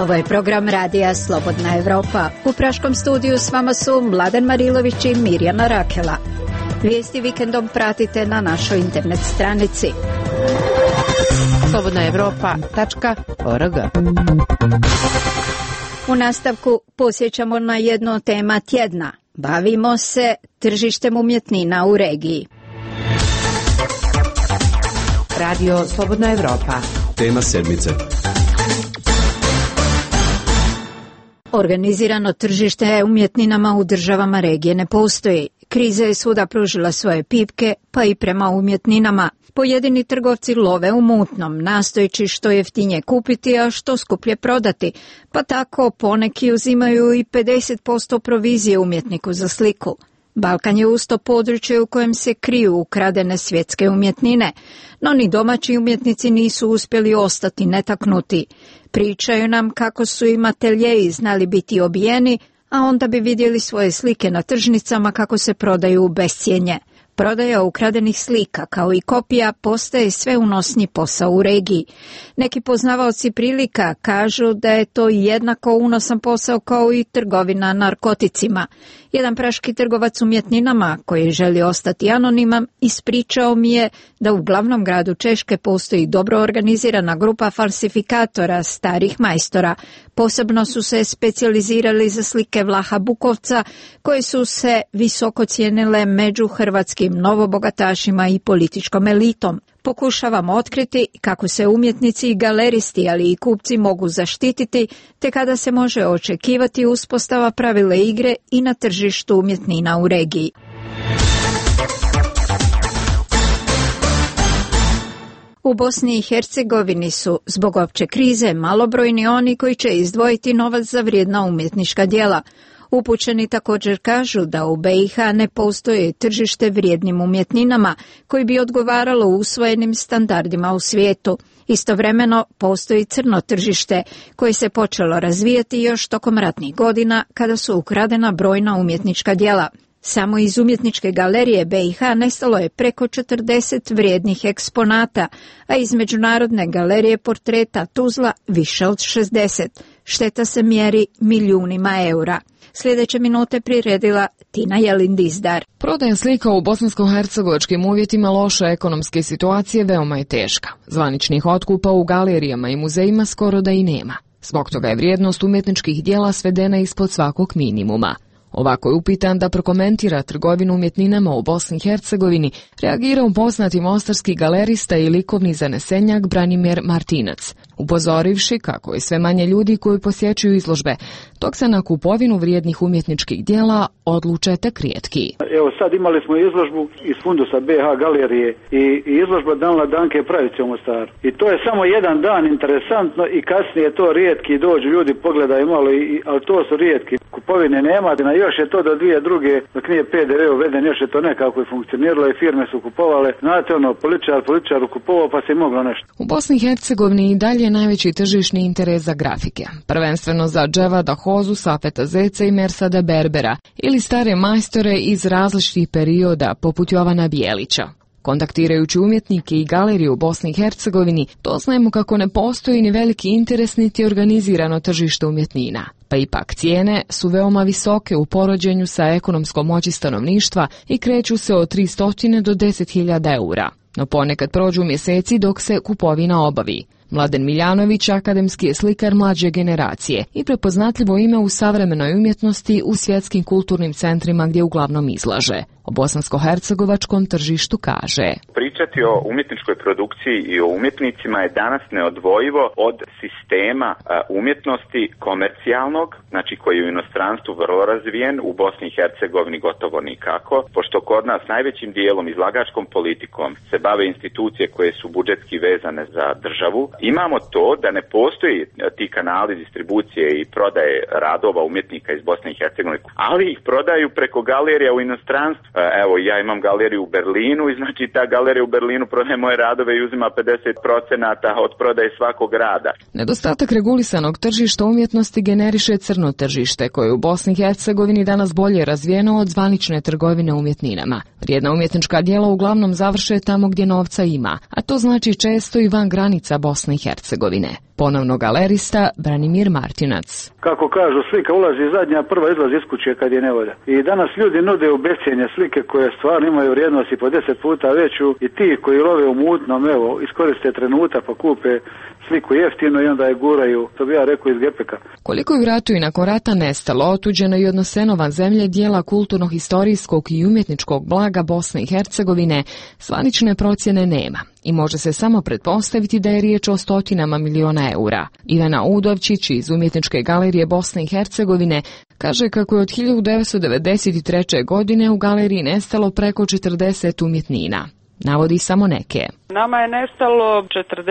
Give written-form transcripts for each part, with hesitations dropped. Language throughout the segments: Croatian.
Ovo je program radija Slobodna Evropa. U praškom studiju s vama su Mladen Marilović i Mirjana Rakela. Vijesti vikendom pratite na našoj internet stranici slobodnaevropa.org. U nastavku posjećamo na jedno tema tjedna. Bavimo se tržištem umjetnina u regiji. Radio Slobodna Evropa. Tema sedmice. Organizirano tržište umjetninama u državama regije ne postoji. Kriza je svuda pružila svoje pipke, pa i prema umjetninama. Pojedini trgovci love u mutnom, nastojeći što jeftinije kupiti, a što skuplje prodati, pa tako poneki uzimaju i 50% provizije umjetniku za sliku. Balkan je usto područje u kojem se kriju ukradene svjetske umjetnine, no ni domaći umjetnici nisu uspjeli ostati netaknuti. Pričaju nam kako su im ateljeji znali biti obijeni, a onda bi vidjeli svoje slike na tržnicama kako se prodaju u bescjenje. Prodaja ukradenih slika kao i kopija postaje sve unosniji posao u regiji. Neki poznavaoci prilika kažu da je to jednako unosan posao kao i trgovina narkoticima. Jedan praški trgovac umjetninama koji želi ostati anoniman ispričao mi je da u glavnom gradu Češke postoji dobro organizirana grupa falsifikatora starih majstora. Posebno su se specijalizirali za slike Vlaha Bukovca koje su se visoko cijenile među hrvatskim novobogatašima i političkom elitom. Pokušavamo otkriti kako se umjetnici i galeristi, ali i kupci mogu zaštititi, te kada se može očekivati uspostava pravila igre i na tržištu umjetnina u regiji. U Bosni i Hercegovini su, zbog opće krize, malobrojni oni koji će izdvojiti novac za vrijedna umjetnička djela. Upućeni također kažu da u BiH ne postoji tržište vrijednim umjetninama koji bi odgovaralo usvojenim standardima u svijetu. Istovremeno postoji crno tržište koje se počelo razvijati još tokom ratnih godina kada su ukradena brojna umjetnička djela. Samo iz umjetničke galerije BiH nestalo je preko 40 vrijednih eksponata, a iz Međunarodne galerije portreta Tuzla više od 60. Šteta se mjeri milijunima eura. Sljedeće minute priredila Tina Jelin-Dizdar. Prodaja slika u bosansko-hercegovačkim uvjetima loše ekonomske situacije veoma je teška. Zvaničnih otkupa u galerijama i muzejima skoro da i nema. Zbog toga je vrijednost umjetničkih djela svedena ispod svakog minimuma. Ovako je upitan da prokomentira trgovinu umjetninama u Bosni i Hercegovini, reagirao poznati mostarski galerista i likovni zanesenjak Branimir Martinac, upozorivši kako je sve manje ljudi koji posjećuju izložbe, dok se na kupovinu vrijednih umjetničkih djela odluče tek rijetki. Evo sad imali smo izložbu iz fundusa BH galerije i izložba Danila Danke Pravice u Mostaru. I to je samo jedan dan interesantno i kasnije to rijetki dođu, ljudi pogledaju malo, ali to su rijetki. Kupovine nema, još je to do 2002. dok nije PDV uveden, još je to nekako i funkcioniralo i firme su kupovale. Znate političar kupovao pa se moglo nešto. U Bosni i Hercegovini i dalje je najveći tržišni interes za grafike. Prvenstveno za Dževada Hozu, Safeta Zeca i Mersada Berbera ili stare majstore iz različitih perioda poput Jovana Bijelića. Kontaktirajući umjetnike i galerije u Bosni i Hercegovini, doznajemo kako ne postoji ni veliki interes niti organizirano tržište umjetnina. Pa ipak cijene su veoma visoke u poređenju sa ekonomskom moći stanovništva i kreću se od 300 do 10.000 eura. No ponekad prođu mjeseci dok se kupovina obavi. Mladen Miljanović akademski je slikar mlađe generacije i prepoznatljivo ime u savremenoj umjetnosti u svjetskim kulturnim centrima gdje uglavnom izlaže. O bosansko-hercegovačkom tržištu kaže: Pričati o umjetničkoj produkciji i o umjetnicima je danas neodvojivo od sistema umjetnosti komercijalnog, znači koji je u inostranstvu vrlo razvijen, u Bosni i Hercegovini gotovo nikako, pošto kod nas najvećim dijelom izlagačkom politikom se bave institucije koje su budžetski vezane za državu. Imamo to da ne postoji ti kanali distribucije i prodaje radova umjetnika iz Bosne i Hercegovine, ali ih prodaju preko galerija u inostranstvu. Evo, ja imam galeriju u Berlinu i znači ta galerija u Berlinu prodaje moje radove i uzima 50% od prodaje svakog rada. Nedostatak regulisanog tržišta umjetnosti generiše crno tržište, koje je u Bosni i Hercegovini danas bolje razvijeno od zvanične trgovine umjetninama. Vrijedna umjetnička djela uglavnom završe tamo gdje novca ima, a to znači često i van granica Bosne i Hercegovine. Ponovno galerista Branimir Martinac. Kako kažu, slika ulazi zadnja, prva izlazi iz kuće kad je nevolja. I danas ljudi nude u bescijenje slike koje stvarno imaju vrijednost i po 10 puta veću i ti koji love u mutnom, evo, iskoriste trenutak pa kupe sliku jeftino i onda je guraju, to bi ja rekao, iz gepeka. Koliko je u ratu i nakon rata nestalo, otuđeno i odneseno van zemlje dijela kulturno-historijskog i umjetničkog blaga Bosne i Hercegovine, zvanične procjene nema i može se samo pretpostaviti da je riječ o stotinama miliona eura. Ivana Udovčić iz Umjetničke galerije Bosne i Hercegovine kaže kako je od 1993. godine u galeriji nestalo preko 40 umjetnina. Navodi samo neke. Nama je nestalo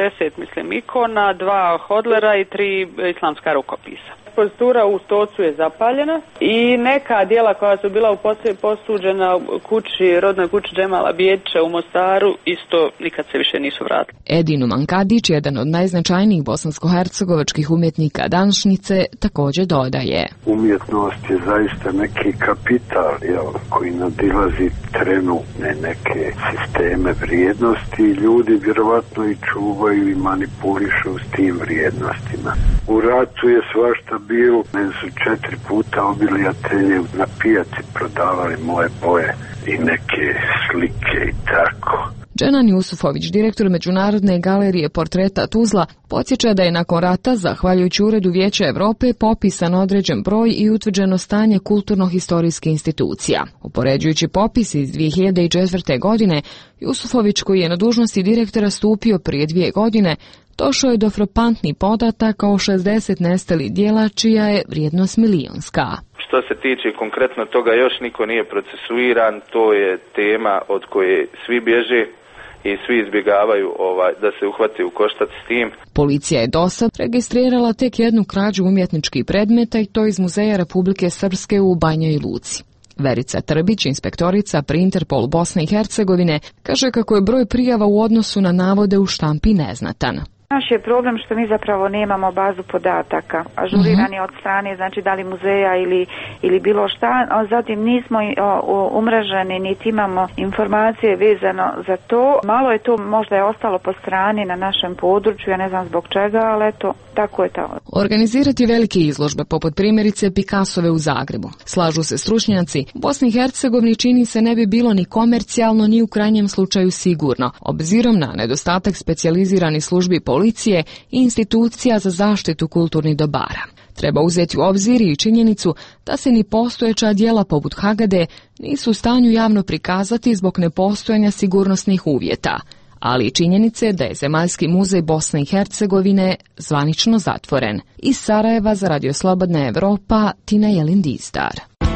40, ikona, 2 hodlera i 3 islamska rukopisa. Pozitura u Stocu je zapaljena i neka dijela koja su bila posuđena u rodnoj kući Džemala Bijedića u Mostaru isto nikad se više nisu vratili. Edin Mankadić, jedan od najznačajnijih bosansko-hercegovačkih umjetnika današnjice, također dodaje. Umjetnost je zaista neki kapital koji nadilazi trenutne neke sisteme vrijednosti i ljudi vjerovatno i čuvaju i manipulišu s tim vrijednostima. U ratu je svašta bilo, meni su 4 puta obilijatelje na pijaci prodavali moje boje i neke slike i tako. Dženan Jusufović, direktor Međunarodne galerije portreta Tuzla, podsjeća da je nakon rata, zahvaljujući Uredu Vijeća Europe, popisan određen broj i utvrđeno stanje kulturno-historijske institucija. Upoređujući popis iz 2004. godine, Jusufović, koji je na dužnosti direktora stupio prije 2 godine, došao je do frapantnih podataka o 60 nestalih dijela čija je vrijednost milionska. Što se tiče konkretno toga, još niko nije procesuiran, to je tema od koje svi bježe i svi izbjegavaju da se uhvate u koštac s tim. Policija je dosad registrirala tek jednu krađu umjetničkih predmeta i to iz Muzeja Republike Srpske u Banjoj Luci. Verica Trbić, inspektorica pri Interpolu Bosne i Hercegovine, kaže kako je broj prijava u odnosu na navode u štampi neznatan. Naš je problem što mi zapravo nemamo bazu podataka, ažurirani od strane, znači da li muzeja ili bilo šta, a zatim nismo umreženi, niti imamo informacije vezano za to. Malo je to možda je ostalo po strani na našem području, ja ne znam zbog čega, ali eto, tako je to. Organizirati velike izložbe, poput primjerice Picassove u Zagrebu. Slažu se stručnjaci, u Bosni i Hercegovini čini se ne bi bilo ni komercijalno, ni u krajnjem slučaju sigurno, obzirom na nedostatak specijaliziranih službi policije i institucija za zaštitu kulturnih dobara. Treba uzeti u obzir i činjenicu da se ni postojeća djela poput Hagade nisu u stanju javno prikazati zbog nepostojanja sigurnosnih uvjeta, ali i činjenice da je Zemaljski muzej Bosne i Hercegovine zvanično zatvoren. Iz Sarajeva za Radio Slobodna Evropa, Tina Jelin-Dizdar.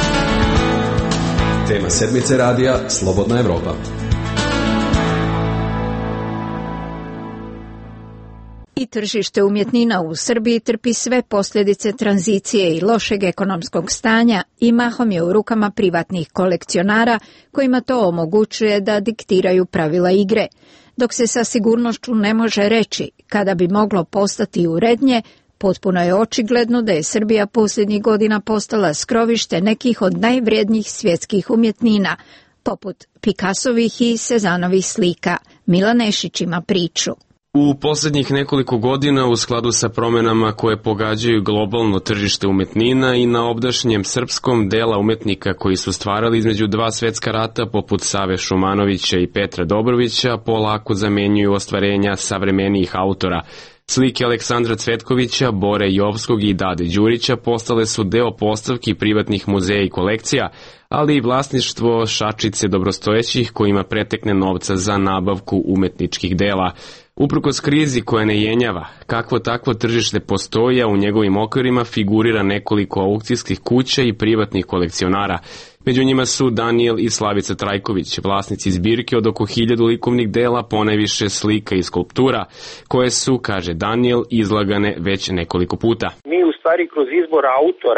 Tema sedmice radija Slobodna Evropa. I tržište umjetnina u Srbiji trpi sve posljedice tranzicije i lošeg ekonomskog stanja i mahom je u rukama privatnih kolekcionara kojima to omogućuje da diktiraju pravila igre. Dok se sa sigurnošću ne može reći kada bi moglo postati urednije, potpuno je očigledno da je Srbija posljednjih godina postala skrovište nekih od najvrijednijih svjetskih umjetnina, poput Picassovih i Cezanovih slika. Milan Nešić ima priču. U posljednjih nekoliko godina, u skladu sa promjenama koje pogađaju globalno tržište umjetnina i na obdašnjem srpskom, dela umjetnika koji su stvarali između 2 svjetska rata, poput Save Šumanovića i Petra Dobrovića, polako zamjenjuju ostvarenja savremenijih autora. Slike Aleksandra Cvetkovića, Bore Jovskog i Dade Đurića postale su deo postavki privatnih muzeja i kolekcija, ali i vlasništvo šačice dobrostojećih kojima pretekne novca za nabavku umetničkih dela. Uprkos krizi koja ne jenjava, kakvo takvo tržište postoji, a u njegovim okvirima figurira nekoliko aukcijskih kuća i privatnih kolekcionara. Među njima su Daniel i Slavica Trajković, vlasnici zbirke od oko 1000 likovnih dela, ponajviše slika i skulptura, koje su, kaže Daniel, izlagane već nekoliko puta. Mi u stvari kroz izbor autora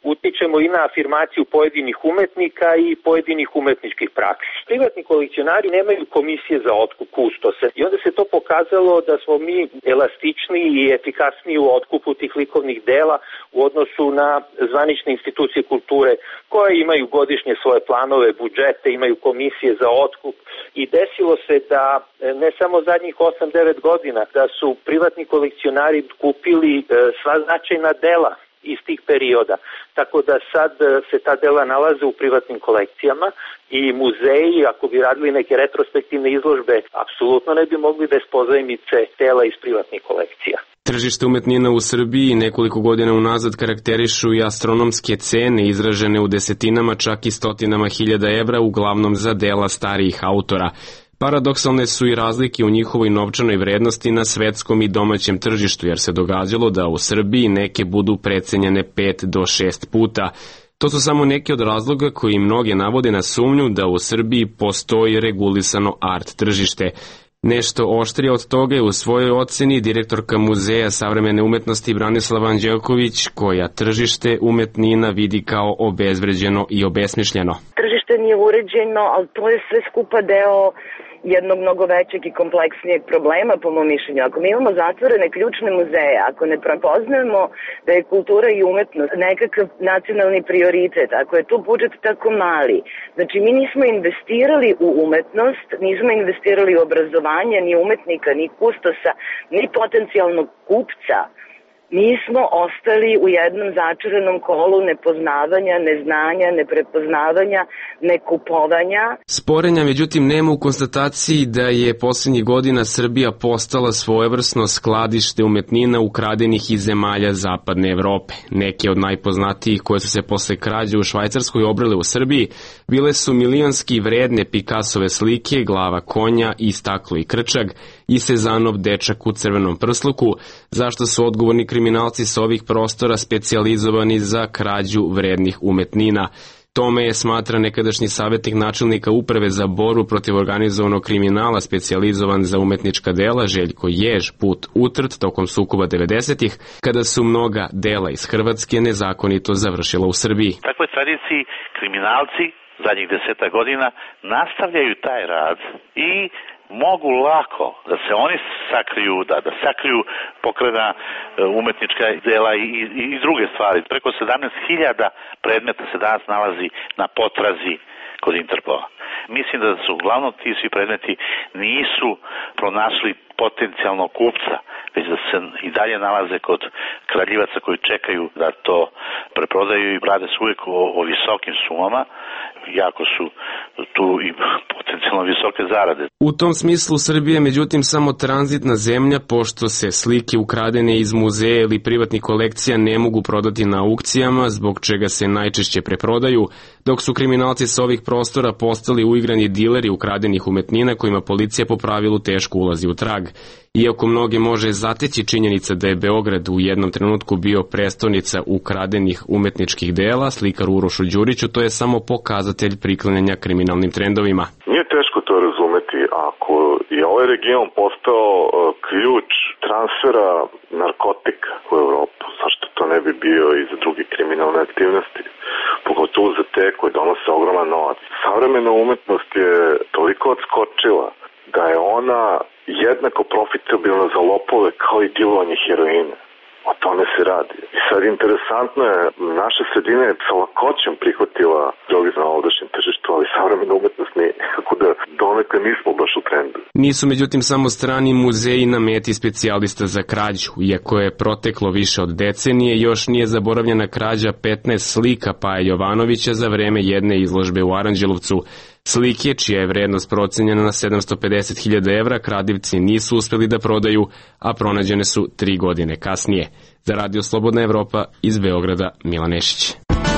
utičemo i na afirmaciju pojedinih umetnika i pojedinih umetničkih praksi. Privatni kolekcionari nemaju komisije za otkup kustose i onda se to pokazalo da smo mi elastičniji i efikasniji u otkupu tih likovnih dela u odnosu na zvanične institucije kulture koje imaju godišnje svoje planove, budžete, imaju komisije za otkup i desilo se da ne samo zadnjih 8-9 godina da su privatni kolekcionari kupili sva značajna dela iz tih perioda. Tako da sad se ta dela nalaze u privatnim kolekcijama i muzeji, ako bi radili neke retrospektivne izložbe, apsolutno ne bi mogli bez pozajmice dela iz privatnih kolekcija. Tržište umetnina u Srbiji nekoliko godina unazad karakterišu i astronomske cene izražene u desetinama, čak i stotinama hiljada evra, uglavnom za dela starijih autora. Paradoksalne su i razlike u njihovoj novčanoj vrednosti na svetskom i domaćem tržištu, jer se događalo da u Srbiji neke budu precenjene 5 do 6 puta. To su samo neki od razloga koji mnoge navode na sumnju da u Srbiji postoji regulisano art tržište. Nešto oštrije od toga je u svojoj oceni direktorka Muzeja savremene umetnosti Branislava Anđelković, koja tržište umetnina vidi kao obezvređeno i obesmišljeno. Tržište nije uređeno, ali to je sve skupa deo jednog mnogo većeg i kompleksnijeg problema, po mom mišljenju. Ako mi imamo zatvorene ključne muzeje, ako ne prepoznajemo da je kultura i umetnost nekakav nacionalni prioritet, ako je tu budžet tako mali, znači mi nismo investirali u umetnost, nismo investirali u obrazovanje, ni umetnika, ni kustosa, ni potencijalnog kupca, mi smo ostali u jednom začaranom kolu nepoznavanja, neznanja, neprepoznavanja, nekupovanja. Sporenja, međutim, nema u konstataciji da je poslednjih godina Srbija postala svojevrsno skladište umetnina ukradenih iz zemalja zapadne Evrope. Neke od najpoznatijih koje su se posle krađe u Švajcarskoj obrele u Srbiji bile su milionski vredne Picassove slike, glava konja i staklo i krčag i Sezanov dečak u crvenom prsluku, zašto su odgovorni kriminalci s ovih prostora specijalizovani za krađu vrednih umetnina. Tome je smatra nekadašnji savjetnik načelnika uprave za borbu protiv organizovanog kriminala specijalizovan za umetnička dela Željko Jež put utrt tokom sukoba 90-ih, kada su mnoga dela iz Hrvatske nezakonito završila u Srbiji. Takvoj tradiciji kriminalci zadnjih 10 godina nastavljaju taj rad i mogu lako da se oni sakriju, da sakriju pokrena umetnička dela i druge stvari. Preko 17.000 predmeta se danas nalazi na potrazi kod Interpola. Mislim da su uglavnom ti svi predmeti nisu pronašli potencijalnog kupca, već da se i dalje nalaze kod kradljivaca koji čekaju da to preprodaju i rade se uvijek o visokim sumama, jako su tu i potencijalno visoke zarade. U tom smislu Srbija je međutim samo tranzitna zemlja, pošto se slike ukradene iz muzeja ili privatnih kolekcija ne mogu prodati na aukcijama, zbog čega se najčešće preprodaju, dok su kriminalci sa ovih prostora postali uigrani dileri ukradenih umetnina kojima policija po pravilu teško ulazi u trag. Iako mnoge može zateći činjenica da je Beograd u jednom trenutku bio prestonica ukradenih umetničkih dela, slikaru Urošu Đuriću to je samo pokazatelj priklanjanja kriminalnim trendovima. Nije teško to razumeti. Ako je ovaj region postao ključ transfera narkotika u Evropu, zašto to ne bi bio i za druge kriminalne aktivnosti? Pogotovo za te koje donose ogroman novac. Savremena umetnost je toliko odskočila da je ona jednako profitabilna za lopove kao i dilovanje heroina. O tome se radi. I sad interesantno je, naša sredina je sa lakoćem prihvatila droge na ovdašnjem tržištu, ali savremena umetnost nije. Kako da donekle nismo baš u trendu. Nisu međutim samo strani muzeji na meti specijalista za krađu. Iako je proteklo više od decenije, još nije zaboravljena krađa 15 slika Paje Jovanovića za vreme jedne izložbe u Aranđelovcu. Slike, čija je vrednost procenjena na 750.000 evra, kradivci nisu uspeli da prodaju, a pronađene su 3 godine kasnije. Za Radio Slobodna Evropa iz Beograda, Milan Nešić.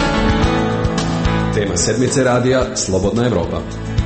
Tema sedmice radija Slobodna Evropa.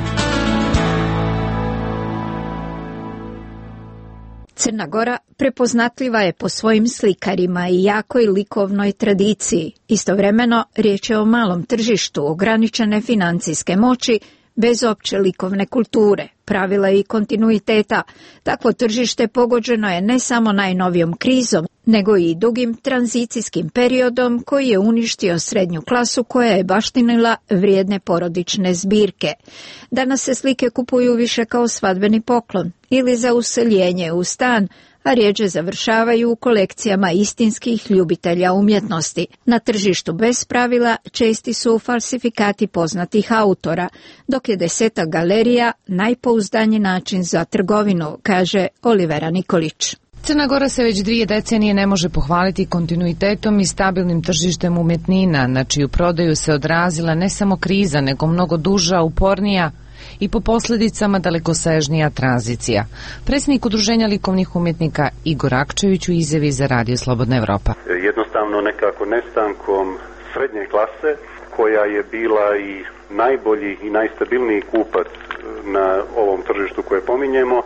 Crna Gora prepoznatljiva je po svojim slikarima i jakoj likovnoj tradiciji. Istovremeno, riječ je o malom tržištu ograničene financijske moći, bez opće likovne kulture, pravila i kontinuiteta. Takvo tržište pogođeno je ne samo najnovijom krizom, nego i dugim tranzicijskim periodom koji je uništio srednju klasu koja je baštinila vrijedne porodične zbirke. Danas se slike kupuju više kao svadbeni poklon ili za useljenje u stan, a rjeđe završavaju u kolekcijama istinskih ljubitelja umjetnosti. Na tržištu bez pravila česti su falsifikati poznatih autora, dok je 10 galerija najpouzdaniji način za trgovinu, kaže Olivera Nikolić. Crna Gora se već 2 decenije ne može pohvaliti kontinuitetom i stabilnim tržištem umjetnina, na čiju prodaju se odrazila ne samo kriza, nego mnogo duža, upornija i po posljedicama dalekosežnija tranzicija. Predsjednik Udruženja likovnih umjetnika Igor Akčević u izjavi za Radio Slobodna Evropa. Jednostavno nekako nestankom srednje klase, koja je bila i najbolji i najstabilniji kupac na ovom tržištu koje pominjemo,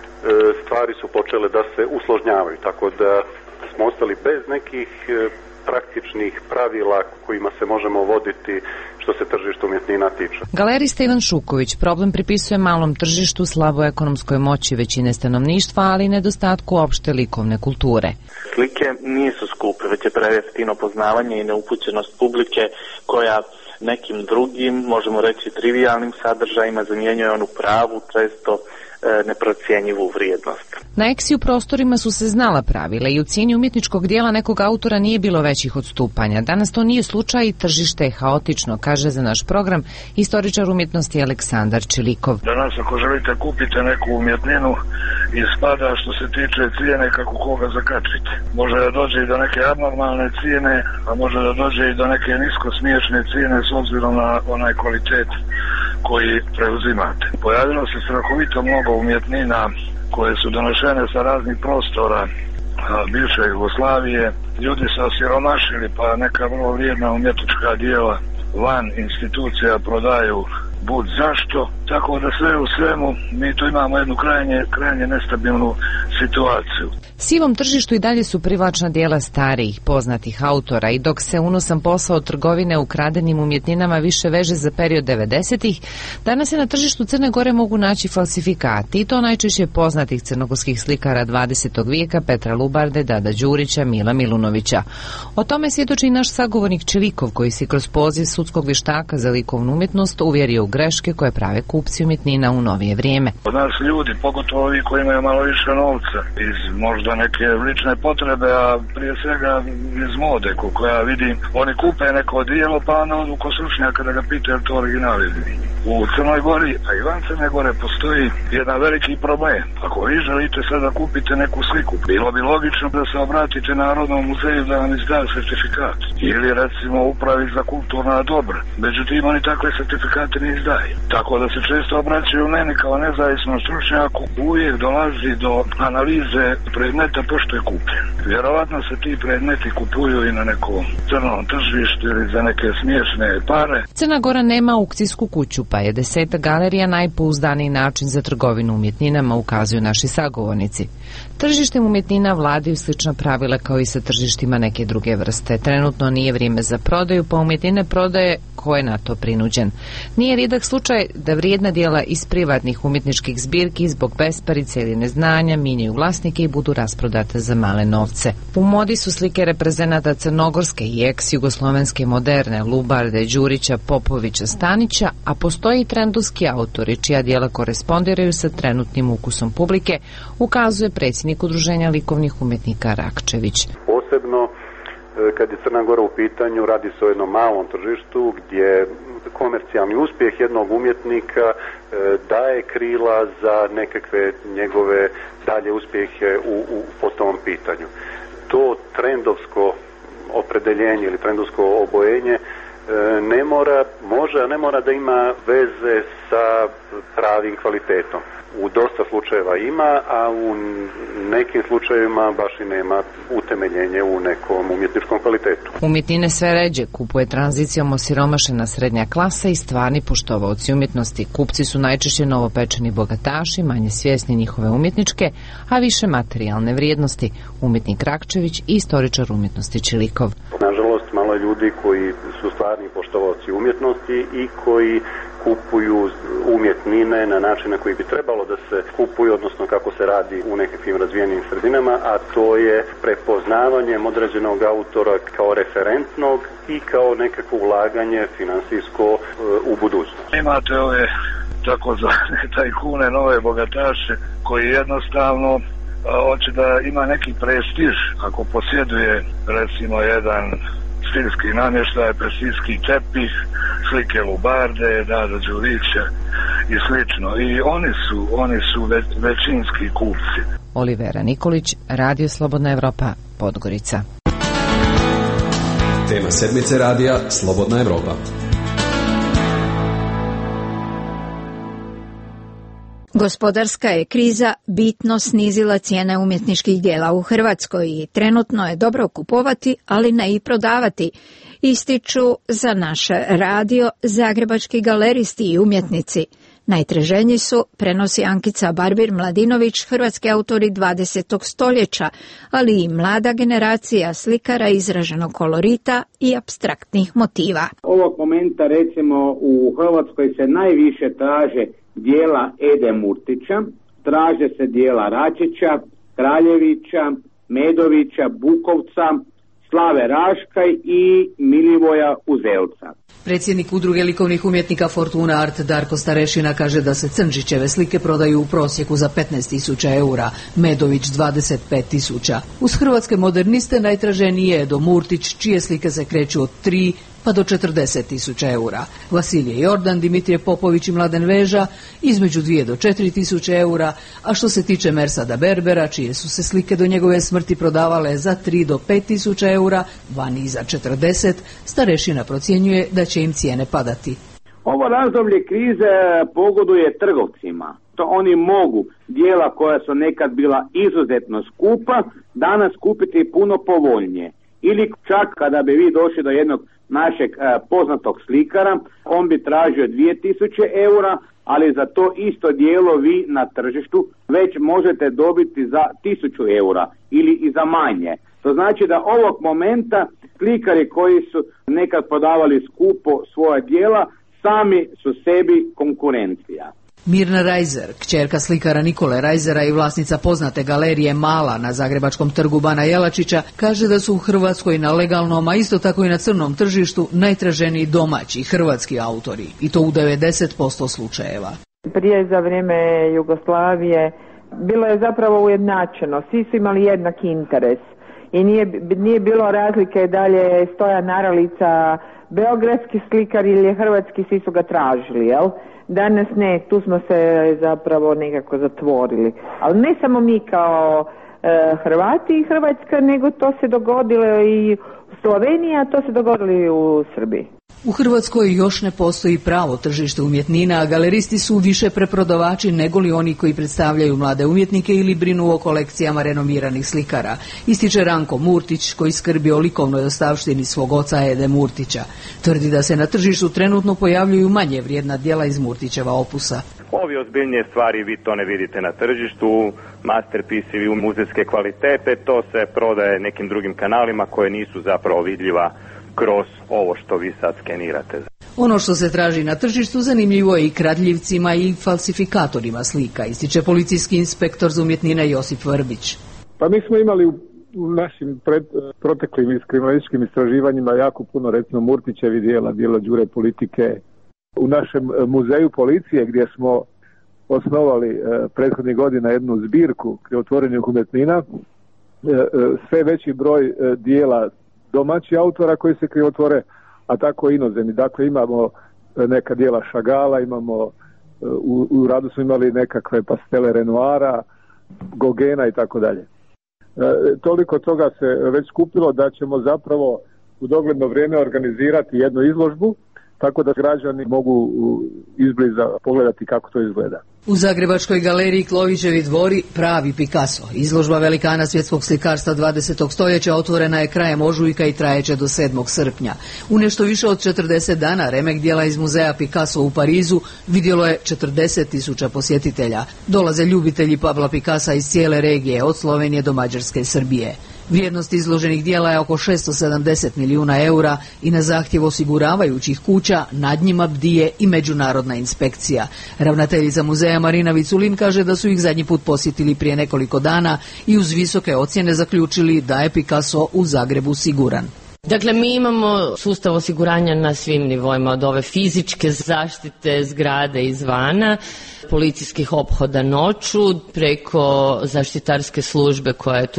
stvari su počele da se usložnjavaju, tako da smo ostali bez nekih praktičnih pravila kojima se možemo voditi što se tržišta umjetnina tiče. Galerista Ivan Šuković problem pripisuje malom tržištu, slaboj ekonomskoj moći većine stanovništva, ali i nedostatku opšte likovne kulture. Slike nisu skupe, već je prejeftino poznavanje i neupućenost publike koja nekim drugim, možemo reći trivijalnim sadržajima zamjenjuje onu pravu, često neprocjenjivu vrijednost. Na Eksi u prostorima su se znala pravila i u cijeni umjetničkog dijela nekog autora nije bilo većih odstupanja. Danas to nije slučaj i tržište je haotično, kaže za naš program istoričar umjetnosti Aleksandar Čilikov. Danas ako želite kupite neku umjetninu ispada što se tiče cijene kako koga zakačite. Može da dođe i do neke abnormalne cijene, a može da dođe i do neke nisko smiješne cijene s obzirom na onaj kvalitet koji preuzimate. Pojavilo se strahovito mnogo umjetnina koje su donošene sa raznih prostora bivše Jugoslavije. Ljudi se osiromašili pa neka vrlo vrijedna umjetnička dijela van institucija prodaju bud zašto, tako da sve u svemu mi tu imamo jednu krajnje nestabilnu situaciju. Sivom tržištu i dalje su privlačna dijela starijih, poznatih autora i dok se unosan posao trgovine ukradenim umjetninama više veže za period 90-ih, danas se na tržištu Crne Gore mogu naći falsifikati i to najčešće poznatih crnogorskih slikara 20. vijeka Petra Lubarde, Dada Đurića, Mila Milunovića. O tome svjedoči i naš sagovornik Čilikov koji se kroz poziv sudskog vještaka za likovnu umjetnost uvjerio u greške koje prave kupci umjetnina u novije vrijeme. Od nas ljudi, pogotovo ovi koji imaju malo više novca, iz možda neke lične potrebe, a prije svega iz mode, koliko ja vidim, oni kupe neko dijelo pa onda odu kod stručnjaka da ga pitaju je li to original ili nije. U Crnoj Gori, a i van Crne Gore, postoji jedan veliki problem. Ako vi želite sada kupite neku sliku, bilo bi logično da se obratite Narodnom muzeju da vam izda sertifikat. Ili recimo upravi za kulturna dobra. Međutim, oni takve sertifikate ne izdaju. Tako da se često obraćaju meni kao nezavisnom stručnjaku, uvijek dolazi do analize predmeta pošto je kupljen. Vjerovatno se ti predmeti kupuju i na nekom crnom tržištu ili za neke smiješne pare. Crna Gora nema aukcijsku kuću, pa je 10 galerija najpouzdaniji način za trgovinu umjetninama, ukazuju naši sagovornici. Tržištem umjetnina vladaju slična pravila kao i sa tržištima neke druge vrste. Trenutno nije vrijeme za prodaju, pa umjetnine prodaje ko je na to prinuđen. Nije rijedak slučaj da vrijedna dijela iz privatnih umjetničkih zbirki zbog besparice ili neznanja minjaju vlasnike i budu rasprodate za male novce. U modi su slike reprezenata crnogorske i ex-jugoslovenske moderne Lubarde, Đurića, Popovića, Stanića, a postoji i trendovski autori čija dijela korespondiraju sa trenutnim ukusom publike, ukazuje predsjednik Udruženja likovnih umjetnika Rakčević. Posebno kad je Crna Gora u pitanju, radi se o jednom malom tržištu gdje komercijalni uspjeh jednog umjetnika daje krila za nekakve njegove dalje uspjehe po tom pitanju. To trendovsko opredeljenje ili trendovsko obojenje ne mora da ima veze sa pravim kvalitetom. U dosta slučajeva ima, a u nekim slučajevima baš i nema utemeljenje u nekom umjetničkom kvalitetu. Umjetnine sve ređe kupuje tranzicijom osiromašena srednja klasa i stvarni poštovaoci umjetnosti. Kupci su najčešće novopečeni bogataši, manje svjesni njihove umjetničke, a više materijalne vrijednosti. Umjetnik Rakčević i istoričar umjetnosti Čilikov. Nažalost, malo je ljudi koji su stvarni poštovaoci umjetnosti i koji kupuju umjetnine na način na koji bi trebalo da se kupuju, odnosno kako se radi u nekakvim razvijenim sredinama, a to je prepoznavanjem određenog autora kao referentnog i kao nekakvo ulaganje finansijsko u budućnost. Imate ove takozvane tajkune, nove bogataše koji jednostavno hoće da ima neki prestiž ako posjeduje recimo jedan stilski namještaj, persijski tepih, slike Lubarde, Dada Đurića i slično. I oni su većinski kupci. Olivera Nikolić, Radio Slobodna Evropa, Podgorica. Tema sedmice radija Slobodna Evropa. Gospodarska je kriza bitno snizila cijene umjetničkih djela u Hrvatskoj i trenutno je dobro kupovati, ali ne i prodavati, ističu za naš radio zagrebački galeristi i umjetnici. Najtraženiji su, prenosi Ankica Barbir-Mladinović, hrvatski autori 20. stoljeća, ali i mlada generacija slikara izraženog kolorita i apstraktnih motiva. Ovog momenta recimo u Hrvatskoj se najviše traže dijela Ede Murtića, traže se dijela Račića, Kraljevića, Medovića, Bukovca, Slave Raškaj i Milivoja Uzelca. Predsjednik udruge likovnih umjetnika Fortuna Art Darko Starešina kaže da se Crnčićeve slike prodaju u prosjeku za 15.000 eura, Medović 25.000. Uz hrvatske moderniste najtraženiji je Edo Murtić, čije slike se kreću od 3 pa do 40.000 eura. Vasilije Jordan, Dimitrije Popović i Mladen Veža između 2 do 4.000 eura, a što se tiče Mersada Berbera, čije su se slike do njegove smrti prodavale za 3 do 5.000 eura, vani i za 40, Starešina procjenjuje da će im cijene padati. Ovo razdoblje krize pogoduje trgovcima. To oni mogu dijela koja su nekad bila izuzetno skupa, danas kupiti puno povoljnije. Ili čak kada bi vi došli do jednog našeg poznatog slikara, on bi tražio 2000 eura, ali za to isto dijelo vi na tržištu već možete dobiti za 1000 eura ili i za manje. To znači da ovog momenta slikari koji su nekad prodavali skupo svoja dijela, sami su sebi konkurencija. Mirna Rajzer, kćerka slikara Nikole Rajzera i vlasnica poznate galerije Mala na zagrebačkom trgu Bana Jelačića, kaže da su u Hrvatskoj na legalnom, a isto tako i na crnom tržištu najtraženiji domaći hrvatski autori, i to u 90% slučajeva. Prije za vrijeme Jugoslavije bilo je zapravo ujednačeno, svi su imali jednak interes i nije bilo razlike da li je Stojan Naralica beogradski slikar ili je hrvatski, svi su ga tražili, jel? Danas ne, tu smo se zapravo nekako zatvorili. Ali ne samo mi kao Hrvati i Hrvatska, nego to se dogodilo i u Sloveniji, a to se dogodilo i u Srbiji. U Hrvatskoj još ne postoji pravo tržište umjetnina, a galeristi su više preprodavači nego li oni koji predstavljaju mlade umjetnike ili brinu o kolekcijama renomiranih slikara. Ističe Ranko Murtić, koji skrbi o likovnoj ostavštini svog oca Ede Murtića. Tvrdi da se na tržištu trenutno pojavljuju manje vrijedna djela iz Murtićeva opusa. Ovi ozbiljnije stvari vi to ne vidite na tržištu, masterpiece-evi muzejske kvalitete, to se prodaje nekim drugim kanalima koje nisu zapravo vidljiva kroz ovo što vi sad skenirate. Ono što se traži na tržištu zanimljivo je i kradljivcima i falsifikatorima slika, ističe policijski inspektor za umjetnine Josip Vrbić. Pa mi smo imali u našim proteklim kriminalističkim istraživanjima jako puno, recimo Murtićevi dijela Đure Politike. U našem muzeju policije gdje smo osnovali prethodnih godina jednu zbirku krivotvorenih umjetnina, sve veći broj dijela domaćih autora koji se krivotvore, a tako inozemni. Dakle, imamo neka dijela Šagala, imamo u radu smo imali nekakve pastele Renoira, Gogena i tako dalje. Toliko toga se već skupilo da ćemo zapravo u dogledno vrijeme organizirati jednu izložbu, tako da građani mogu izbliza pogledati kako to izgleda. U Zagrebačkoj galeriji Klovićevi dvori pravi Picasso. Izložba velikana svjetskog slikarstva 20. stoljeća otvorena je krajem ožujka i trajeće do 7. srpnja. U nešto više od 40 dana remek dijela iz muzeja Picasso u Parizu vidjelo je 40.000 posjetitelja. Dolaze ljubitelji Pabla Picassa iz cijele regije, od Slovenije do Mađarske i Srbije. Vrijednost izloženih dijela je oko 670 milijuna eura i na zahtjev osiguravajućih kuća nad njima bdije i međunarodna inspekcija. Ravnateljica muzeja Marina Viculin kaže da su ih zadnji put posjetili prije nekoliko dana i uz visoke ocjene zaključili da je Picasso u Zagrebu siguran. Dakle, mi imamo sustav osiguranja na svim nivoima, od ove fizičke zaštite zgrade izvana, policijskih ophoda noću, preko zaštitarske službe koja je tu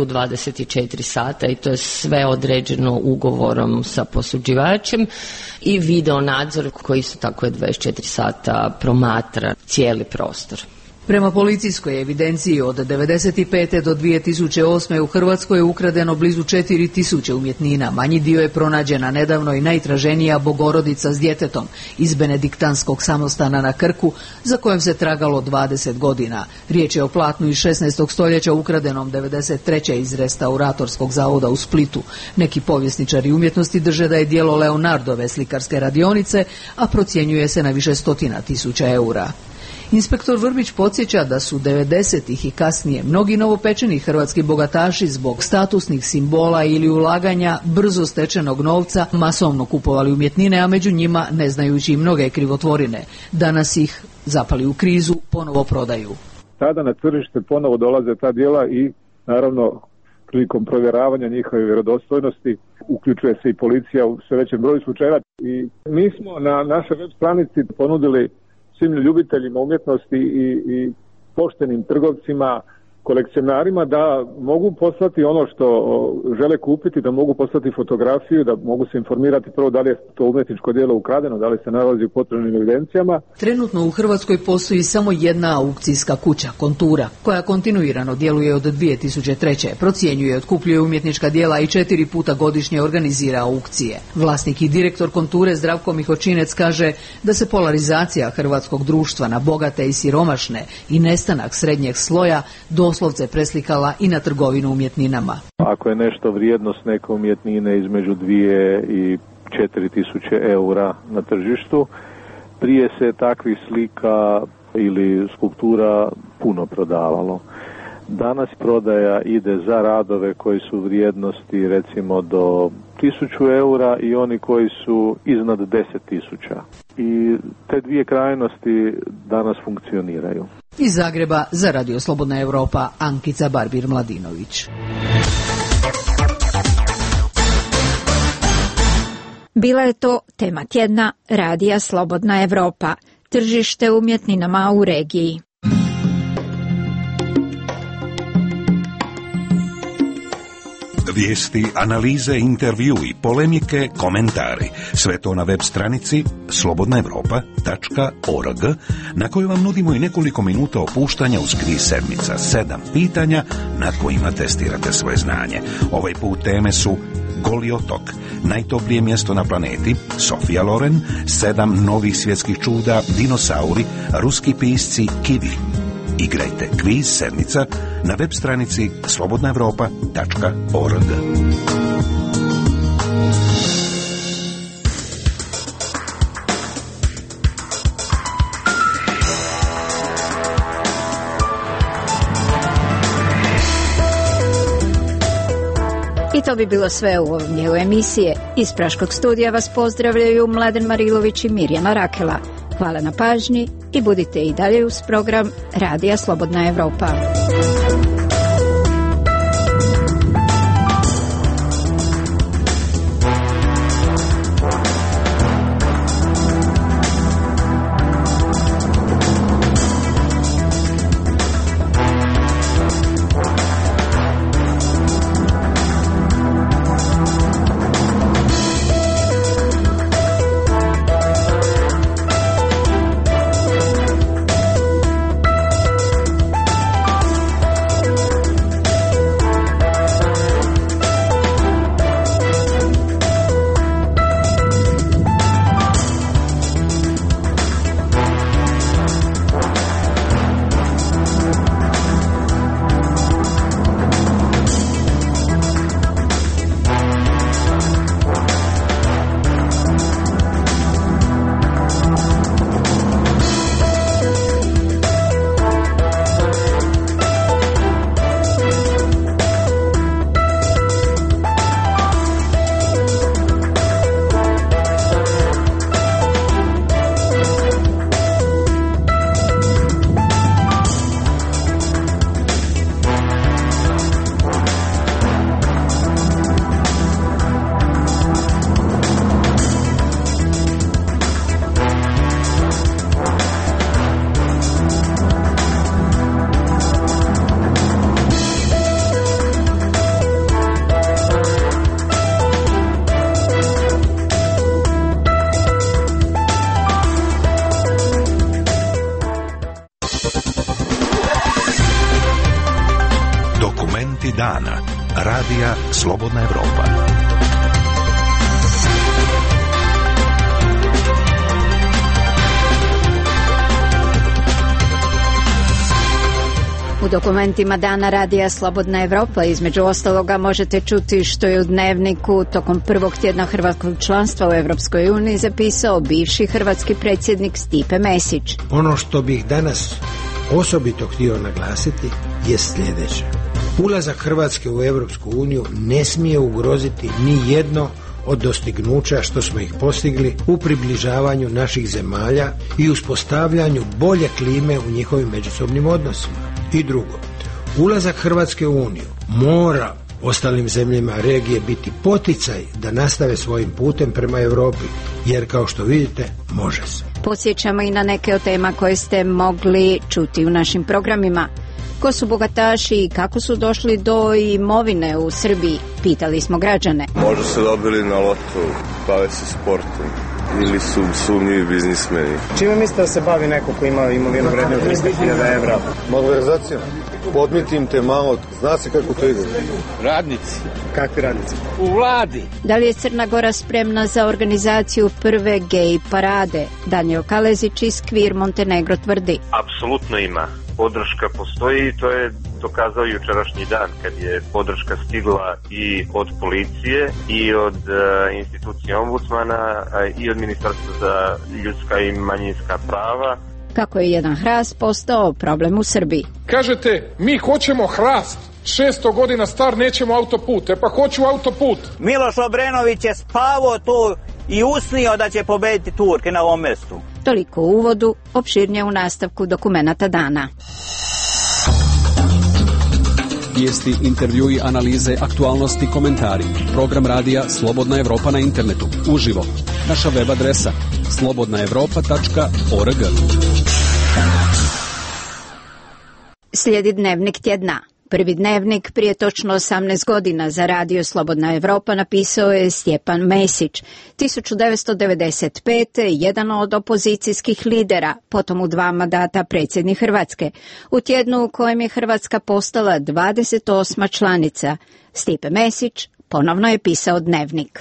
24 sata i to je sve određeno ugovorom sa posuđivačem i video nadzor koji isto tako je 24 sata promatra cijeli prostor. Prema policijskoj evidenciji od 1995. do 2008. u Hrvatskoj je ukradeno blizu 4000 umjetnina. Manji dio je pronađena nedavno i najtraženija Bogorodica s djetetom iz benediktanskog samostana na Krku, za kojem se tragalo 20 godina. Riječ je o platnu iz 16. stoljeća ukradenom 1993. iz restauratorskog zavoda u Splitu. Neki povjesničari umjetnosti drže da je djelo Leonardove slikarske radionice, a procjenjuje se na više stotina tisuća eura. Inspektor Vrbić podsjeća da su 90-ih i kasnije mnogi novopečeni hrvatski bogataši zbog statusnih simbola ili ulaganja brzo stečenog novca masovno kupovali umjetnine, a među njima ne znajući i mnoge krivotvorine. Danas ih, zapali u krizu, ponovo prodaju. Tada na tržište ponovo dolaze ta djela i naravno prilikom provjeravanja njihove vjerodostojnosti uključuje se i policija u sve većem broju slučajeva. I mi smo na našoj web stranici ponudili svim ljubiteljima umjetnosti i poštenim trgovcima, kolekcionarima da mogu poslati ono što žele kupiti, da mogu poslati fotografiju, da mogu se informirati prvo da li je to umjetničko djelo ukradeno, da li se nalazi u potrebnim evidencijama. Trenutno u Hrvatskoj postoji samo jedna aukcijska kuća, Kontura, koja kontinuirano djeluje od 2003. Procjenjuje, otkupljuje umjetnička djela i 4 puta godišnje organizira aukcije. Vlasnik i direktor Konture Zdravko Mihočinec kaže da se polarizacija hrvatskog društva na bogate i siromašne i nestanak srednjeg sloja doslovce preslikala i na trgovinu umjetninama. Ako je nešto vrijednost neke umjetnine između 2 i 4000 eura na tržištu, prije se takvih slika ili skulptura puno prodavalo. Danas prodaja ide za radove koji su vrijednosti recimo do 1000 eura i oni koji su iznad 10.000. I te dvije krajnosti danas funkcioniraju. Iz Zagreba za Radio Slobodna Europa, Ankica Barbir-Mladinović. Bila je to tema tjedna Radija Slobodna Europa, tržište umjetninama u regiji. Vijesti, analize, intervjui, polemike, komentari. Sve to na web stranici slobodnaevropa.org, na kojoj vam nudimo i nekoliko minuta opuštanja uz kviz sedmica 7 pitanja na kojima testirate svoje znanje. Ovaj put teme su Goli otok, najtoplije mjesto na planeti, Sofia Loren, 7 novih svjetskih čuda, dinosauri, ruski pisci, kivi. Igrajte kviz sedmica na web stranici slobodnaevropa.org. I to bi bilo sve u ovom dijelu emisije. Iz Praškog studija vas pozdravljaju Mladen Marilović i Mirjana Rakela. Hvala na pažnji i budite i dalje uz program Radija Slobodna Europa. Dokumenti dana. Radija Slobodna Evropa. U dokumentima dana Radija Slobodna Evropa između ostaloga možete čuti što je u Dnevniku tokom prvog tjedna hrvatskog članstva u Europskoj uniji zapisao bivši hrvatski predsjednik Stipe Mesić. Ono što bih danas osobito htio naglasiti je sljedeće. Ulazak Hrvatske u Europsku uniju ne smije ugroziti ni jedno od dostignuća što smo ih postigli u približavanju naših zemalja i uspostavljanju bolje klime u njihovim međusobnim odnosima. I drugo, ulazak Hrvatske u Uniju mora ostalim zemljama regije biti poticaj da nastave svojim putem prema Europi, jer kao što vidite, može se. Podsjećamo i na neke od tema koje ste mogli čuti u našim programima. Ko su bogataši i kako su došli do imovine u Srbiji, pitali smo građane. Možda su dobili na lotu, bave se sportom ili su sumnjivi biznismeni. Čime mislite da se bavi neko ko ima imovinu vredniju 300.000 evra? Malverzacijom. Podmitim te malo, zna se kako to ide. Radnici. Kakvi radnici? U vladi. Da li je Crna Gora spremna za organizaciju prve gej parade? Danijel Kalezić iz Kvir Montenegro tvrdi. Apsolutno ima. Podrška postoji i to je dokazao jučerašnji dan kad je podrška stigla i od policije i od institucije ombudsmana i od Ministarstva za ljudska i manjinska prava. Kako je jedan hrast postao problem u Srbiji. Kažete, mi hoćemo hrast, 600 godina star, nećemo autoput, pa hoću autoput. Miloš Obrenović je spavao tu i usnio da će pobediti Turke na ovom mjestu. Toliko u uvodu, opširnije u nastavku dokumenata dana. Vijesti, intervjui, analize, aktualnosti, komentari. Program radija Slobodna Evropa na internetu. Uživo. Naša web adresa slobodnaevropa.org. Slijedi Dnevnik tjedna. Prvi dnevnik prije točno 18 godina za Radio Slobodna Evropa napisao je Stjepan Mesić. 1995. jedan od opozicijskih lidera, potom u 2 mandata predsjednik Hrvatske. U tjednu u kojem je Hrvatska postala 28. članica. Stipe Mesić ponovno je pisao dnevnik.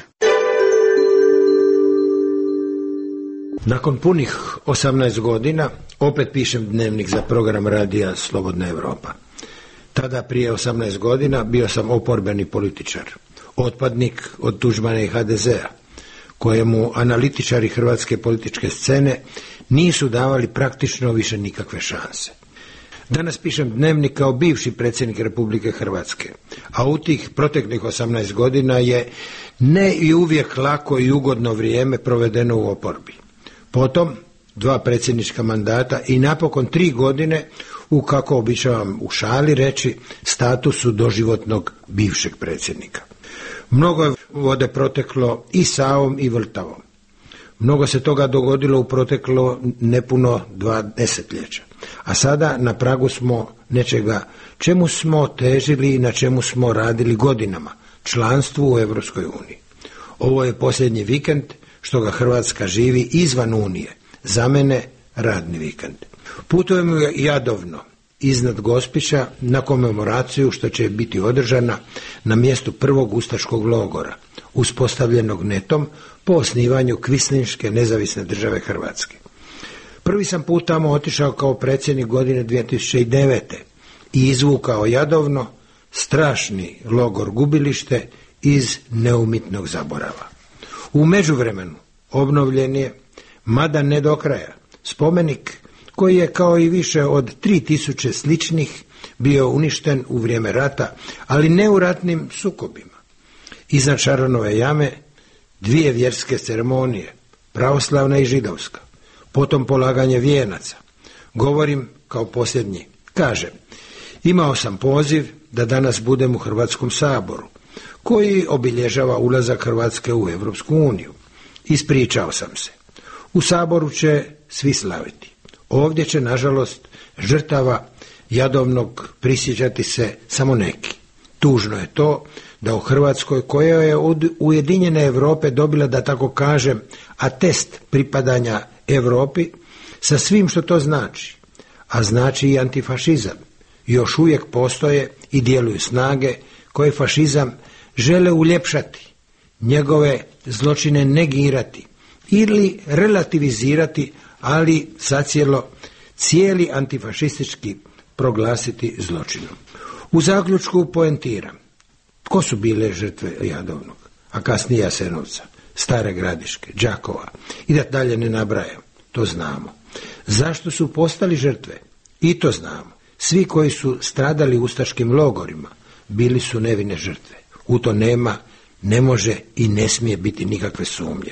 Nakon punih 18 godina opet pišem dnevnik za program Radija Slobodna Evropa. Tada prije 18 godina bio sam oporbeni političar, otpadnik od Tuđmana i HDZ-a, kojemu analitičari hrvatske političke scene nisu davali praktično više nikakve šanse. Danas pišem dnevnik kao bivši predsjednik Republike Hrvatske, a u tih proteklih 18 godina je ne i uvijek lako i ugodno vrijeme provedeno u oporbi. Potom 2 predsjednička mandata i napokon 3 godine u, kako običavam u šali reći, statusu doživotnog bivšeg predsjednika. Mnogo je vode proteklo i Savom i Vltavom. Mnogo se toga dogodilo u proteklo nepuno 2 desetljeća. A sada na pragu smo nečega čemu smo težili i na čemu smo radili godinama, članstvu u Europskoj uniji. Ovo je posljednji vikend što ga Hrvatska živi izvan Unije. Za mene radni vikend. Putujem u Jadovno, iznad Gospića, na komemoraciju što će biti održana na mjestu prvog ustaškog logora, uspostavljenog netom po osnivanju Kvislinške nezavisne države Hrvatske. Prvi sam put tamo otišao kao predsjednik godine 2009. i izvukao Jadovno, strašni logor gubilište iz neumitnog zaborava. U međuvremenu obnovljen je, mada ne do kraja, spomenik koji je kao i više od 3000 sličnih bio uništen u vrijeme rata, ali ne u ratnim sukobima. Iznad Šaronove jame 2 vjerske ceremonije, pravoslavna i židovska, potom polaganje vijenaca. Govorim kao posljednji. Kažem, imao sam poziv da danas budem u Hrvatskom saboru, koji obilježava ulazak Hrvatske u Europsku uniju. Ispričao sam se. U saboru će svi slaviti. Ovdje će, nažalost, žrtava Jadovnog prisjećati se samo neki. Tužno je to da u Hrvatskoj, koja je od Ujedinjene Europe dobila, da tako kažem, atest pripadanja Europi, sa svim što to znači, a znači i antifašizam, još uvijek postoje i djeluju snage koje fašizam žele uljepšati, njegove zločine negirati ili relativizirati, ali zacijelo cijeli antifašistički proglasiti zločinom. U zaključku poentiram. Tko su bile žrtve Jadovnog, a kasnije Jasenovca, Stare Gradiške, Đakova i da dalje ne nabrajam, to znamo. Zašto su postali žrtve? I to znamo. Svi koji su stradali u ustaškim logorima bili su nevine žrtve. U to nema, ne može i ne smije biti nikakve sumnje.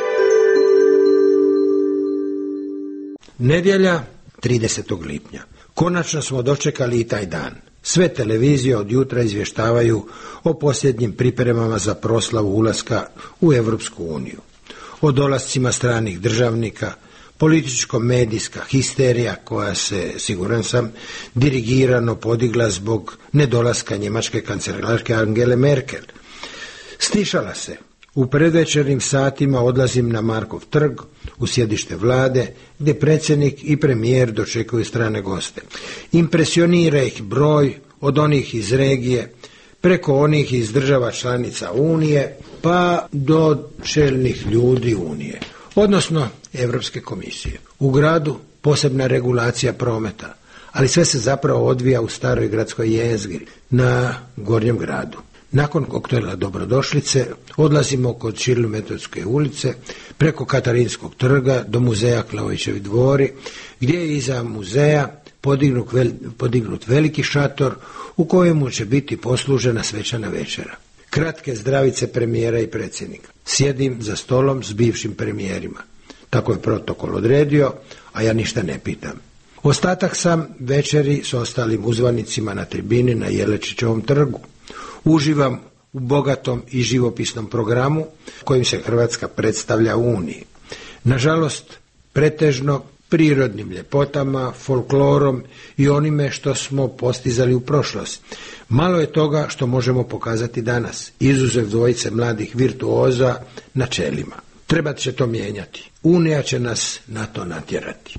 Nedjelja, 30. lipnja. Konačno smo dočekali i taj dan. Sve televizije od jutra izvještavaju o posljednjim pripremama za proslavu ulaska u Europsku uniju. O dolascima stranih državnika, političko-medijska histerija koja se, siguran sam, dirigirano podigla zbog nedolaska njemačke kancelarke Angele Merkel. Stišala se. U predvečernim satima odlazim na Markov trg, u sjedište vlade, gdje predsjednik i premijer dočekuju strane goste. Impresionira ih broj od onih iz regije, preko onih iz država članica Unije, pa do čelnih ljudi Unije, odnosno Europske komisije. U gradu posebna regulacija prometa, ali sve se zapravo odvija u staroj gradskoj jezgri, na Gornjem gradu. Nakon koktela dobrodošlice odlazimo kod Ćirilometodske ulice preko Katarinskog trga do muzeja Klaovićevi dvori, gdje je iza muzeja podignut veliki šator u kojemu će biti poslužena svečana večera. Kratke zdravice premijera i predsjednika. Sjedim za stolom s bivšim premijerima. Tako je protokol odredio, a ja ništa ne pitam. Ostatak sam večeri s ostalim uzvanicima na tribini na Jelečićevom trgu. Uživam u bogatom i živopisnom programu kojim se Hrvatska predstavlja u Uniji. Nažalost, pretežno prirodnim ljepotama, folklorom i onime što smo postizali u prošlosti. Malo je toga što možemo pokazati danas, izuzev dvojice mladih virtuoza na čelima. Trebat će to mijenjati. Unija će nas na to natjerati.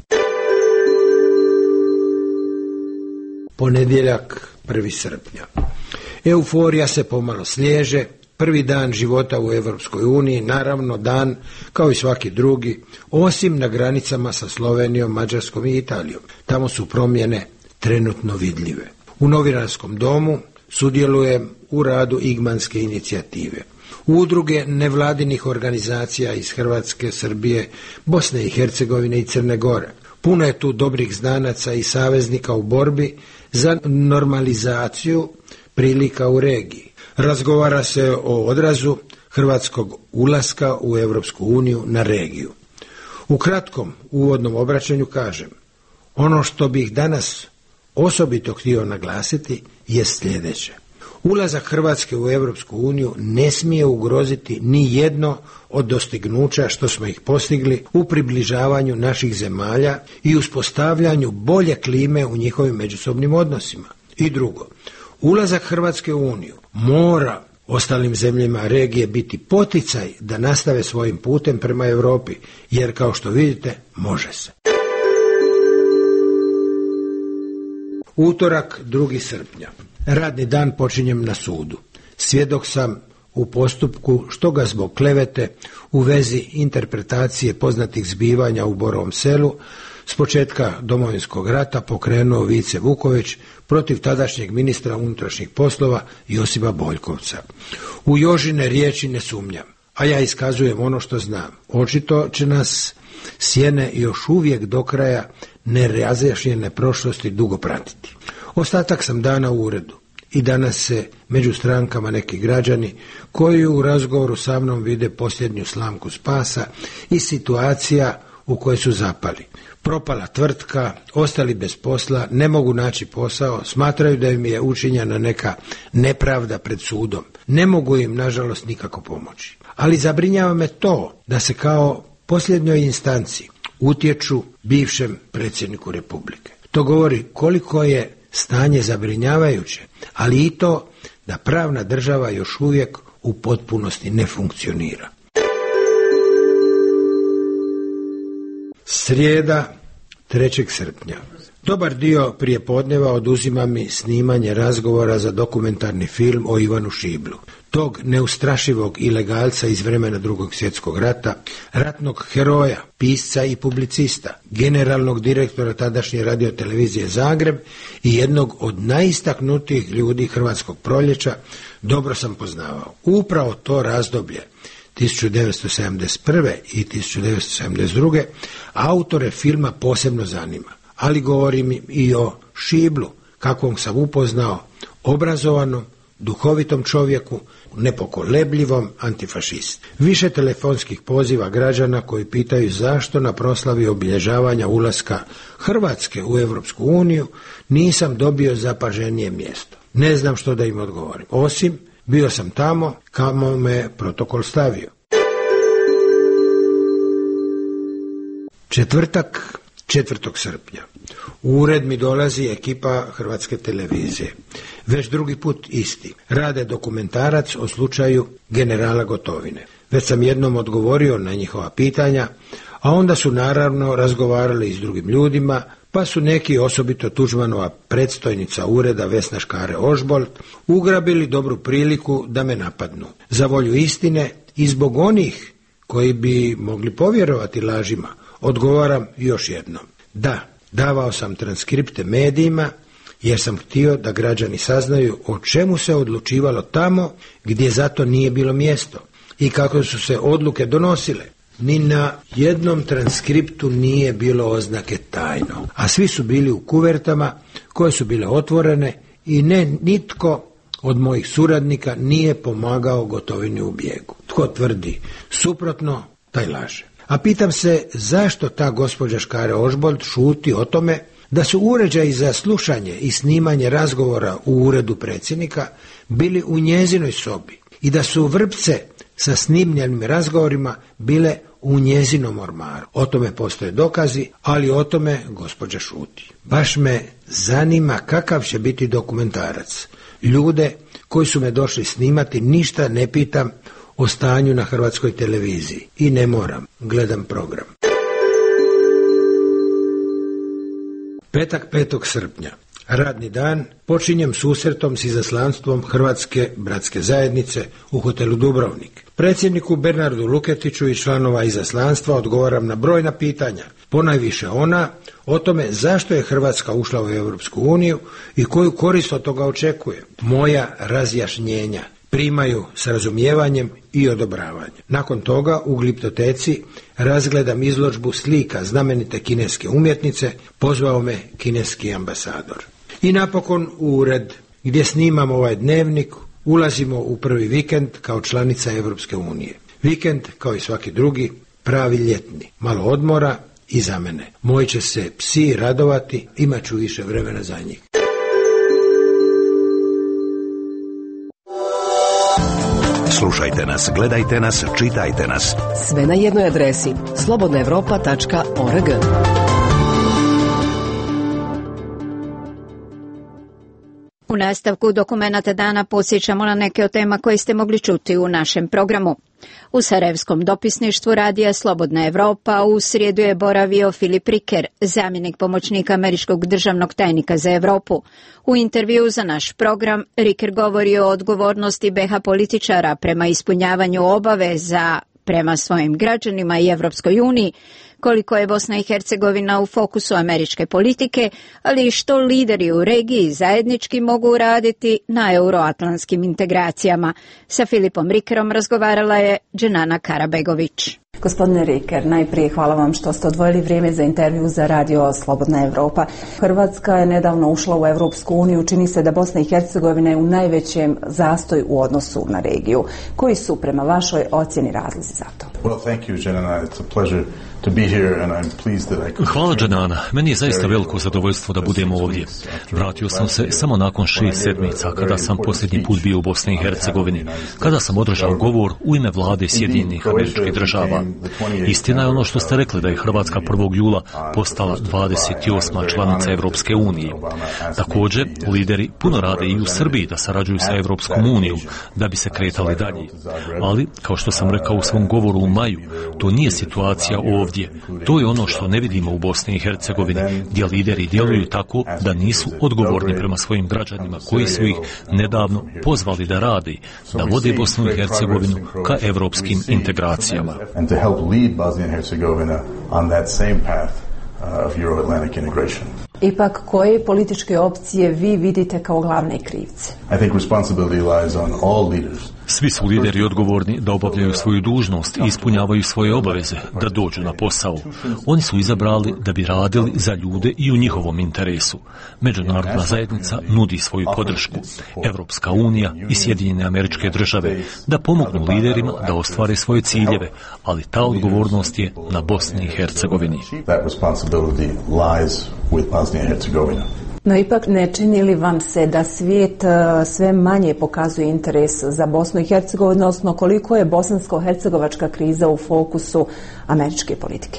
Ponedjeljak, 1. srpnja. Euforija se pomalo sliježe, prvi dan života u Europskoj uniji, naravno dan kao i svaki drugi, osim na granicama sa Slovenijom, Mađarskom i Italijom. Tamo su promjene trenutno vidljive. U novinarskom domu sudjelujem u radu Igmanske inicijative. Udruge nevladinih organizacija iz Hrvatske, Srbije, Bosne i Hercegovine i Crne Gore. Puno je tu dobrih znanaca i saveznika u borbi za normalizaciju prilika u regiji. Razgovara se o odrazu hrvatskog ulaska u Europsku uniju na regiju. U kratkom uvodnom obraćanju kažem, ono što bih danas osobito htio naglasiti je sljedeće. Ulazak Hrvatske u Europsku uniju ne smije ugroziti ni jedno od dostignuća što smo ih postigli u približavanju naših zemalja i uspostavljanju bolje klime u njihovim međusobnim odnosima. I drugo, ulazak Hrvatske u Uniju mora ostalim zemljama regije biti poticaj da nastave svojim putem prema Europi, jer kao što vidite, može se. Utorak, 2. srpnja. Radni dan počinjem na sudu. Svjedok sam u postupku što ga zbog klevete u vezi interpretacije poznatih zbivanja u Borovom Selu s početka Domovinskog rata pokrenuo Vice Vuković protiv tadašnjeg ministra unutrašnjih poslova Josipa Boljkovca. U Jožine riječi ne sumnjam, a ja iskazujem ono što znam. Očito će nas sjene još uvijek do kraja nerazjašnjene prošlosti dugo pratiti. Ostatak sam dana u uredu i danas se među strankama neki građani koji u razgovoru sa mnom vide posljednju slamku spasa i situacija u kojoj su zapali. Propala tvrtka, ostali bez posla, ne mogu naći posao, smatraju da im je učinjena neka nepravda pred sudom. Ne mogu im, nažalost, nikako pomoći. Ali zabrinjava me to da se kao posljednjoj instanci utječu bivšem predsjedniku Republike. To govori koliko je stanje zabrinjavajuće, ali i to da pravna država još uvijek u potpunosti ne funkcionira. Srijeda, 3. srpnja. Dobar dio prijepodneva oduzima mi snimanje razgovora za dokumentarni film o Ivanu Šiblu, tog neustrašivog ilegalca iz vremena Drugog svjetskog rata, ratnog heroja, pisca i publicista, generalnog direktora tadašnje radiotelevizije Zagreb i jednog od najistaknutijih ljudi Hrvatskog proljeća. Dobro sam poznavao. Upravo to razdoblje 1971. i 1972. autore filma posebno zanima, ali govorim i o Šiblu, kakvom sam upoznao, obrazovanom, duhovitom čovjeku, nepokolebljivom antifašist. Više telefonskih poziva građana koji pitaju zašto na proslavi obilježavanja ulaska Hrvatske u Europsku uniju nisam dobio zapaženije mjesto. Ne znam što da im odgovorim, osim bio sam tamo kamo me protokol stavio. Četvrtak, 4. srpnja. U ured mi dolazi ekipa Hrvatske televizije. Već drugi put isti. Rade dokumentarac o slučaju generala Gotovine. Već sam jednom odgovorio na njihova pitanja, a onda su naravno razgovarali s drugim ljudima, pa su neki, osobito Tuđmanova predstojnica ureda Vesna Škare-Ožbolt, ugrabili dobru priliku da me napadnu. Za volju istine i zbog onih koji bi mogli povjerovati lažima, odgovaram još jednom. Da, davao sam transkripte medijima jer sam htio da građani saznaju o čemu se odlučivalo tamo gdje zato nije bilo mjesto i kako su se odluke donosile. Ni na jednom transkriptu nije bilo oznake tajno, a svi su bili u kuvertama koje su bile otvorene i nitko od mojih suradnika nije pomagao Gotovini u bijegu. Tko tvrdi suprotno, taj laže. A pitam se zašto ta gospođa Škare-Ožbolt šuti o tome da su uređaji za slušanje i snimanje razgovora u uredu predsjednika bili u njezinoj sobi i da su vrpce sa snimljenim razgovorima bile u njezinom ormaru. O tome postoje dokazi, ali o tome gospođa šuti. Baš me zanima kakav će biti dokumentarac. Ljude koji su me došli snimati ništa ne pitam o stanju na Hrvatskoj televiziji i ne moram, gledam program. Petak, 5. srpnja. Radni dan počinjem susretom s izaslanstvom Hrvatske bratske zajednice u hotelu Dubrovnik. Predsjedniku Bernardu Luketiću i članova izaslanstva odgovaram na brojna pitanja, ponajviše ona o tome zašto je Hrvatska ušla u Europsku uniju i koju korist od toga očekuje. Moja razjašnjenja primaju s razumijevanjem i odobravanjem. Nakon toga u Gliptoteci razgledam izložbu slika znamenite kineske umjetnice, pozvao me kineski ambasador. I napokon u ured gdje snimam ovaj dnevnik, ulazimo u prvi vikend kao članica Europske unije. Vikend, kao i svaki drugi, pravi ljetni, malo odmora i za mene. Moji će se psi radovati, imat ću više vremena za njih. Slušajte nas, gledajte nas, čitajte nas. Sve na jednoj adresi slobodnaevropa.org. U nastavku dokumenata dana podsjećamo na neke od tema koje ste mogli čuti u našem programu. U Sarajevskom dopisništvu radija Slobodna Evropa u srijedu je boravio Filip Riker, zamjenik pomoćnika američkog državnog tajnika za Europu. U intervjuu za naš program Riker govori o odgovornosti BiH političara prema ispunjavanju obaveza prema svojim građanima i Evropskoj uniji, koliko je Bosna i Hercegovina u fokusu američke politike, ali i što lideri u regiji zajednički mogu uraditi na euroatlantskim integracijama. Sa Filipom Rikerom razgovarala je Dženana Karabegović. Gospodine Riker, najprije hvala vam što ste odvojili vrijeme za intervju za radio Slobodna Evropa. Hrvatska je nedavno ušla u Europsku uniju, čini se da Bosna i Hercegovina je u najvećem zastoju u odnosu na regiju. Koji su prema vašoj ocjeni razlozi za to? Well, thank you, Dženana. It's a pleasure to be here and I'm pleased that I could... Hvala, Dženana. Meni je zaista veliko zadovoljstvo da budem ovdje. Vratio sam se samo nakon 6 sedmica kada sam posljednji put bio u Bosni i Hercegovini, kada sam održao govor u ime vlade Sjedinjenih Američkih Država. Istina je ono što ste rekli da je Hrvatska 1. jula postala 28. članica Evropske unije. Također, lideri puno rade i u Srbiji da sarađuju sa Evropskom unijom da bi se kretali dalje. Ali, kao što sam rekao u svom govoru u maju. To nije situacija ovdje. To je ono što ne vidimo u Bosni i Hercegovini, gdje lideri djeluju tako da nisu odgovorni prema svojim građanima koji su ih nedavno pozvali da radi, da vode Bosnu i Hercegovinu ka evropskim integracijama. Ipak, koje političke opcije vi vidite kao glavne krivce? Svi su lideri odgovorni da obavljaju svoju dužnost i ispunjavaju svoje obaveze, da dođu na posao. Oni su izabrali da bi radili za ljude i u njihovom interesu. Međunarodna zajednica nudi svoju podršku. Evropska unija i Sjedinjene Američke Države da pomognu liderima da ostvare svoje ciljeve, ali ta odgovornost je na Bosni i Hercegovini. No ipak, ne čini li vam se da svijet sve manje pokazuje interes za Bosnu i Hercegovinu, odnosno koliko je bosansko-hercegovačka kriza u fokusu američke politike?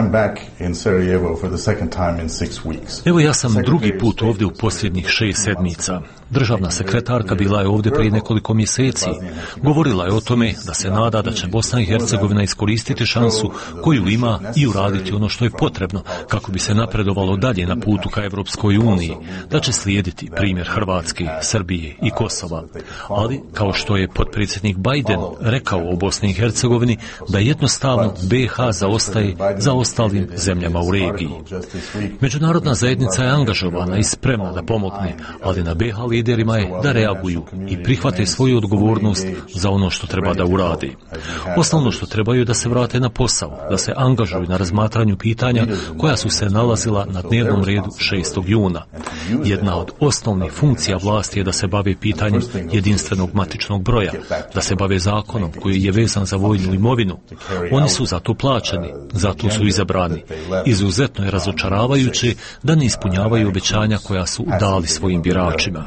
Evo, ja sam drugi put ovdje u posljednjih 6 sedmica. Državna sekretarka bila je ovdje prije nekoliko mjeseci. Govorila je o tome da se nada da će Bosna i Hercegovina iskoristiti šansu koju ima i uraditi ono što je potrebno kako bi se napredovalo dalje na putu ka Evropskoj uniji, da će slijediti primjer Hrvatske, Srbije i Kosova. Ali, kao što je potpredsjednik Biden rekao o Bosni i Hercegovini, da jednostavno BiH zaostaje za ostalim zemljama u regiji. Međunarodna zajednica je angažovana i spremna da pomogne, ali na BiH liderima je da reaguju i prihvate svoju odgovornost za ono što treba da uradi. Osnovno što trebaju je da se vrate na posao, da se angažuju na razmatranju pitanja koja su se nalazila na dnevnom redu 6. juna. Jedna od osnovnih funkcija vlasti je da se bave pitanjem jedinstvenog matičnog broja, da se bave zakonom koji je vezan za vojnu imovinu. Oni su za to plaćeni, zato su izabrani. Izuzetno je razočaravajuće da ne ispunjavaju obećanja koja su dali svojim biračima.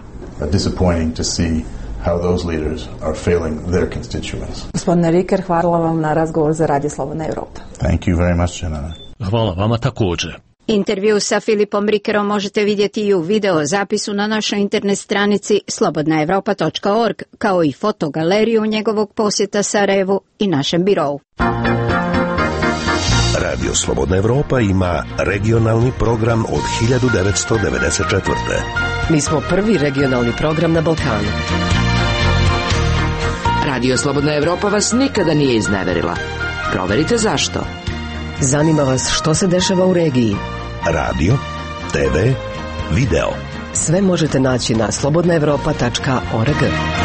Gospodine Riker, hvala vam na razgovor za Radio Slobodna Evropa. Hvala vama također. Intervju sa Filipom Rikerom možete vidjeti i u video zapisu na našoj internet stranici slobodnaevropa.org, kao i fotogaleriju njegovog posjeta Sarajevu i našem birovu. Radio Slobodna Evropa ima regionalni program od 1994. Mi smo prvi regionalni program na Balkanu. Radio Slobodna Evropa vas nikada nije izneverila. Proverite zašto. Zanima vas što se dešava u regiji. Radio, TV, video. Sve možete naći na slobodnaevropa.org.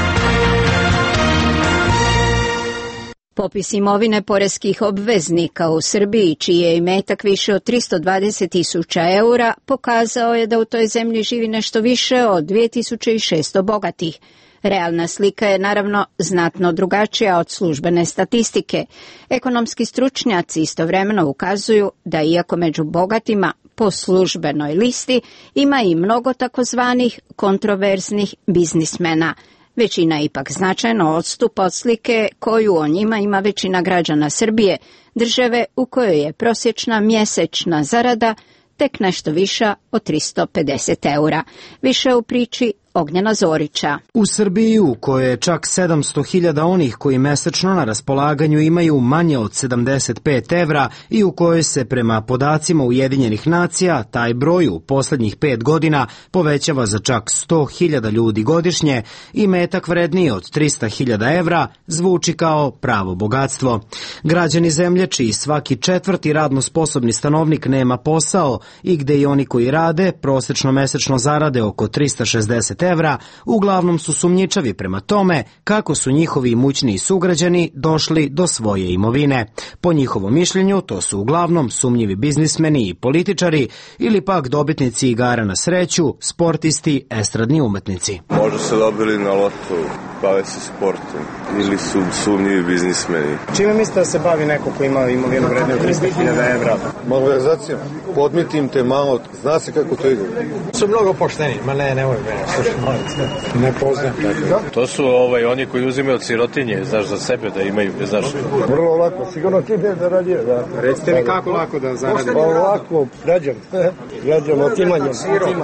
Popis imovine poreskih obveznika u Srbiji, čiji je imetak više od 320.000 eura, pokazao je da u toj zemlji živi nešto više od 2600 bogatih. Realna slika je naravno znatno drugačija od službene statistike. Ekonomski stručnjaci istovremeno ukazuju da iako među bogatima po službenoj listi ima i mnogo takozvanih kontroverznih biznismena, većina ipak značajno odstupa od slike koju o njima ima većina građana Srbije, države u kojoj je prosječna mjesečna zarada tek nešto viša od 350 eura. Više u priči Ognjena Zorića. U Srbiji, u kojoj je čak 700.000 onih koji mesečno na raspolaganju imaju manje od 75 evra i u kojoj se prema podacima Ujedinjenih nacija taj broj u posljednjih 5 godina povećava za čak 100.000 ljudi godišnje, i metak vredniji od 300.000 evra zvuči kao pravo bogatstvo. Građani zemlje čiji svaki četvrti radno sposobni stanovnik nema posao i gde i oni koji rade prosječno mesečno zarade oko 360 evra, uglavnom su sumnjičavi prema tome kako su njihovi imućniji sugrađani došli do svoje imovine. Po njihovom mišljenju, to su uglavnom sumnjivi biznismeni i političari ili pak dobitnici igara na sreću, sportisti, estradni umetnici. Možda su dobili na lotu, bave se sportom ili su sumnjivi biznismeni. Čime mislite da se bavi neko ko ima imovinu vredniju 300.000 evra? Malverzacijom. Podmitim te malo, zna se kako to ide. Su mnogo pošteni, ma nemoj mene, slušaj. Ne poznam tako. To su oni koji uzimaju od sirotinje, znaš, za sebe da imaju, znaš. Vrlo lako, sigurno ti ne zaradio, da. Recite mi kako lako da zaradim? Pa lako, građam otimanjem.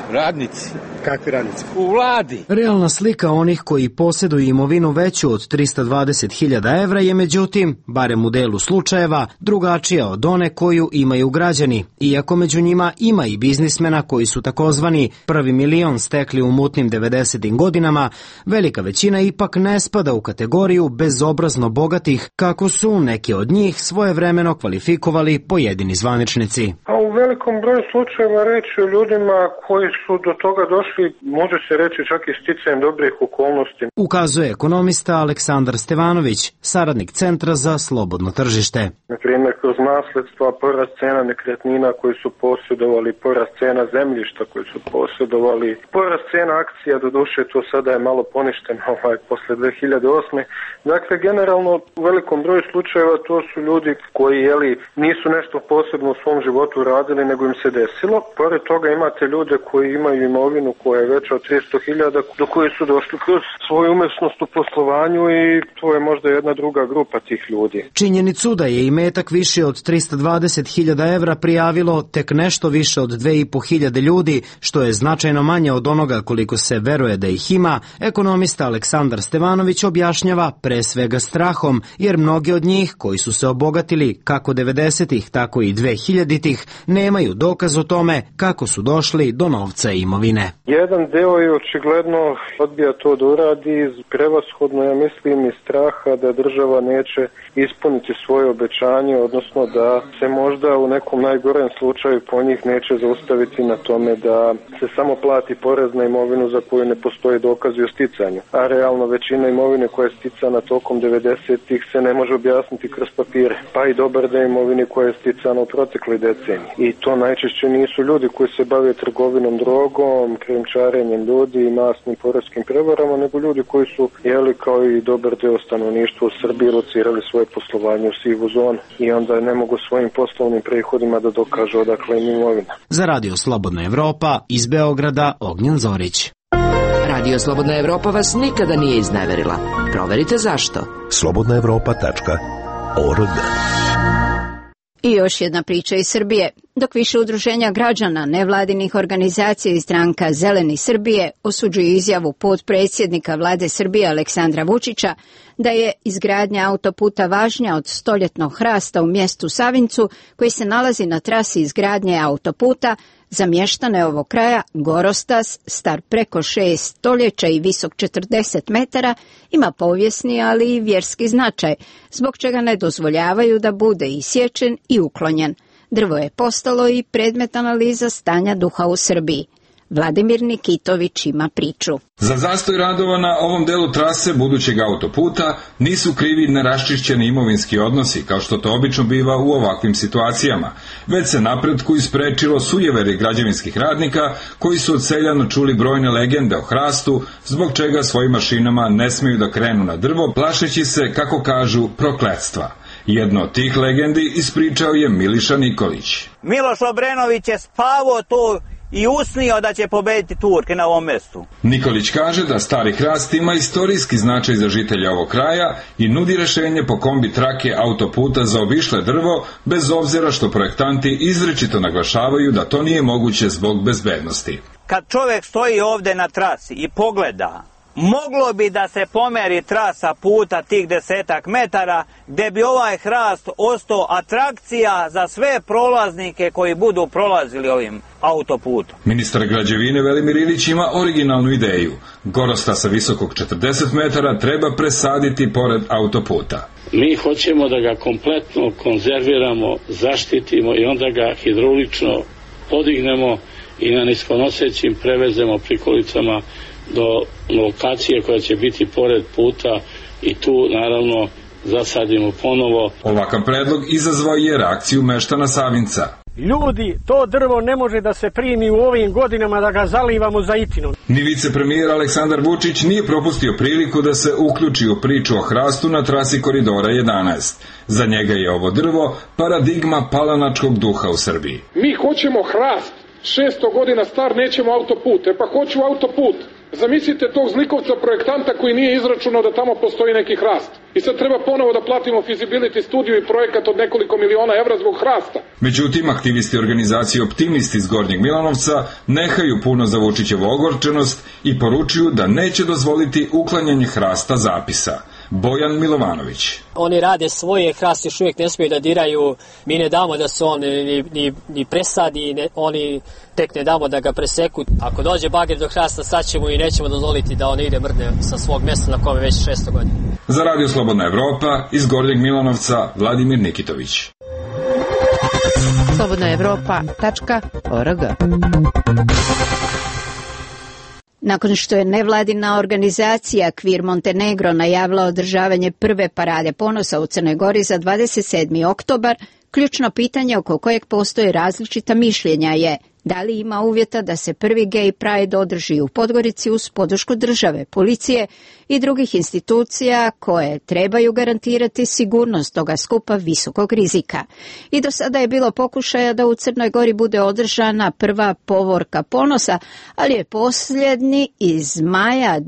Radnici. Kakvi radnici? U vladi. Realna slika onih koji posjeduju imovinu veću od 320.000 evra je međutim, barem u delu slučajeva, drugačija od one koju imaju građani. Iako među njima ima i biznismena koji su takozvani prvi milion stekli u mutnim 90. godinama, velika većina ipak ne spada u kategoriju bezobrazno bogatih, kako su neki od njih svojevremeno kvalifikovali pojedini zvaničnici. U velikom broju slučajeva reći o ljudima koji su do toga došli, može se reći čak i sticajem dobrih okolnosti. Ukazuje ekonomista Aleksandar Stevanović, saradnik Centra za slobodno tržište. Na primjer, kroz nasledstva, porast cena nekretnina koji su posjedovali, porast cena zemljišta koji su posjedovali, porast cena akcija, doduše to sada je malo poništeno posle 2008. Dakle, generalno u velikom broju slučajeva to su ljudi koji nisu nešto posebno u svom životu radili, nego im se desilo. Pored toga imate ljude koji imaju imovinu koja je veća od 300.000, do koje su došli kroz svoju umesnost u poslovanju i to je možda jedna druga grupa tih ljudi. Činjenicu da je imetak više od 320.000 evra prijavilo tek nešto više od 2.500 ljudi, što je značajno manje od onoga koliko se veruje da ih ima, ekonomista Aleksandar Stevanović objašnjava pre svega strahom, jer mnogi od njih koji su se obogatili kako 90-ih, tako i 2000-ih, nemaju dokaz o tome kako su došli do novca i imovine. Jedan deo je očigledno odbija to da uradi, prevashodno ja mislim iz straha da država neće ispuniti svoje obećanje, odnosno da se možda u nekom najgorem slučaju po njih neće zaustaviti na tome da se samo plati porez na imovinu za koju ne postoji dokazi o sticanju. A realno većina imovine koja je sticana tokom 90-ih se ne može objasniti kroz papire, pa i dobar da imovine koja je sticana u protekloj deceniji. I to najčešće nisu ljudi koji se bave trgovinom drogom, krijumčarenjem ljudi i masnim poreskim prevarama, nego ljudi koji su kao i dobar deo stanovništva u Srbiji locirali svoje poslovanje u sivu zonu i onda ne mogu svojim poslovnim prihodima da dokažu odakle im imovina. Za Radio Slobodna Evropa iz Beograda Ognjen Zorić. Radio Slobodna Evropa vas nikada nije izneverila. Proverite zašto. slobodnaevropa.org. I još jedna priča iz Srbije. Dok više udruženja građana, nevladinih organizacija i stranka Zeleni Srbije osuđuju izjavu potpredsjednika vlade Srbije Aleksandra Vučića da je izgradnja autoputa važnija od stoljetnog hrasta u mjestu Savincu koji se nalazi na trasi izgradnje autoputa, za mještane ovog kraja Gorostas, star preko 6 stoljeća i visok 40 metara, ima povijesni, ali i vjerski značaj, zbog čega ne dozvoljavaju da bude isječen i uklonjen. Drvo je postalo i predmet analiza stanja duha u Srbiji. Vladimir Nikitović ima priču. Za zastoj radova na ovom delu trase budućeg autoputa nisu krivi neraščišćeni imovinski odnosi, kao što to obično biva u ovakvim situacijama, već se napretku isprečilo sujeveri građevinskih radnika koji su od seljana čuli brojne legende o hrastu, zbog čega svojim mašinama ne smeju da krenu na drvo, plašeći se, kako kažu, prokletstva. Jedno od tih legendi ispričao je Miliša Nikolić. Miloš Obrenović je spavao to i usnio da će pobediti Turke na ovom mjestu. Nikolić kaže da stari hrast ima istorijski značaj za žitelja ovog kraja i nudi rešenje po kombi trake autoputa za obišle drvo, bez obzira što projektanti izričito naglašavaju da to nije moguće zbog bezbednosti. Kad čovjek stoji ovdje na trasi i pogleda, moglo bi da se pomeri trasa puta tih 10 metara, gdje bi ovaj hrast ostao atrakcija za sve prolaznike koji budu prolazili ovim autoputom. Ministar građevine Velimir Ilić ima originalnu ideju. Gorostasa visokog 40 metara treba presaditi pored autoputa. Mi hoćemo da ga kompletno konzerviramo, zaštitimo i onda ga hidraulično podignemo i na niskonosećim prevezemo prikolicama do lokacije koja će biti pored puta i tu naravno zasadimo ponovo. Ovakav predlog izazvao je reakciju meštana Savinca. Ljudi, to drvo ne može da se primi u ovim godinama da ga zalivamo zaitinom. Ni vicepremijer Aleksandar Vučić nije propustio priliku da se uključi u priču o hrastu na trasi Koridora 11. Za njega je ovo drvo paradigma palanačkog duha u Srbiji. Mi hoćemo hrast, 600 godina star, nećemo autoput, pa hoću autoput. Zamislite tog zlikovca projektanta koji nije izračunao da tamo postoji neki hrast. I sad treba ponovo da platimo feasibility studiju i projekat od nekoliko miliona evra zbog hrasta. Međutim, aktivisti organizacije Optimisti iz Gornjeg Milanovca nehaju puno za Vučićevu ogorčenost i poručuju da neće dozvoliti uklanjanje hrasta zapisa. Bojan Milovanović. Oni rade svoje, hrast još uvijek ne smiju da diraju, mi ne damo da se on ni presadi, oni tek ne damo da ga preseku. Ako dođe bager do hrasta, saćemo i nećemo dozvoliti da on ide mrdne sa svog mjesta na kome već 600 godina. Za Radio Slobodna Evropa iz Gornjeg Milanovca Vladimir Nikitović. slobodnaevropa.org. Nakon što je nevladina organizacija Queer Montenegro najavila održavanje prve parade ponosa u Crnoj Gori za 27. oktobar, ključno pitanje oko kojeg postoje različita mišljenja je da li ima uvjeta da se prvi Gay Pride održi u Podgorici uz podršku države, policije i drugih institucija koje trebaju garantirati sigurnost toga skupa visokog rizika. I do sada je bilo pokušaja da u Crnoj Gori bude održana prva povorka ponosa, ali je posljednji iz maja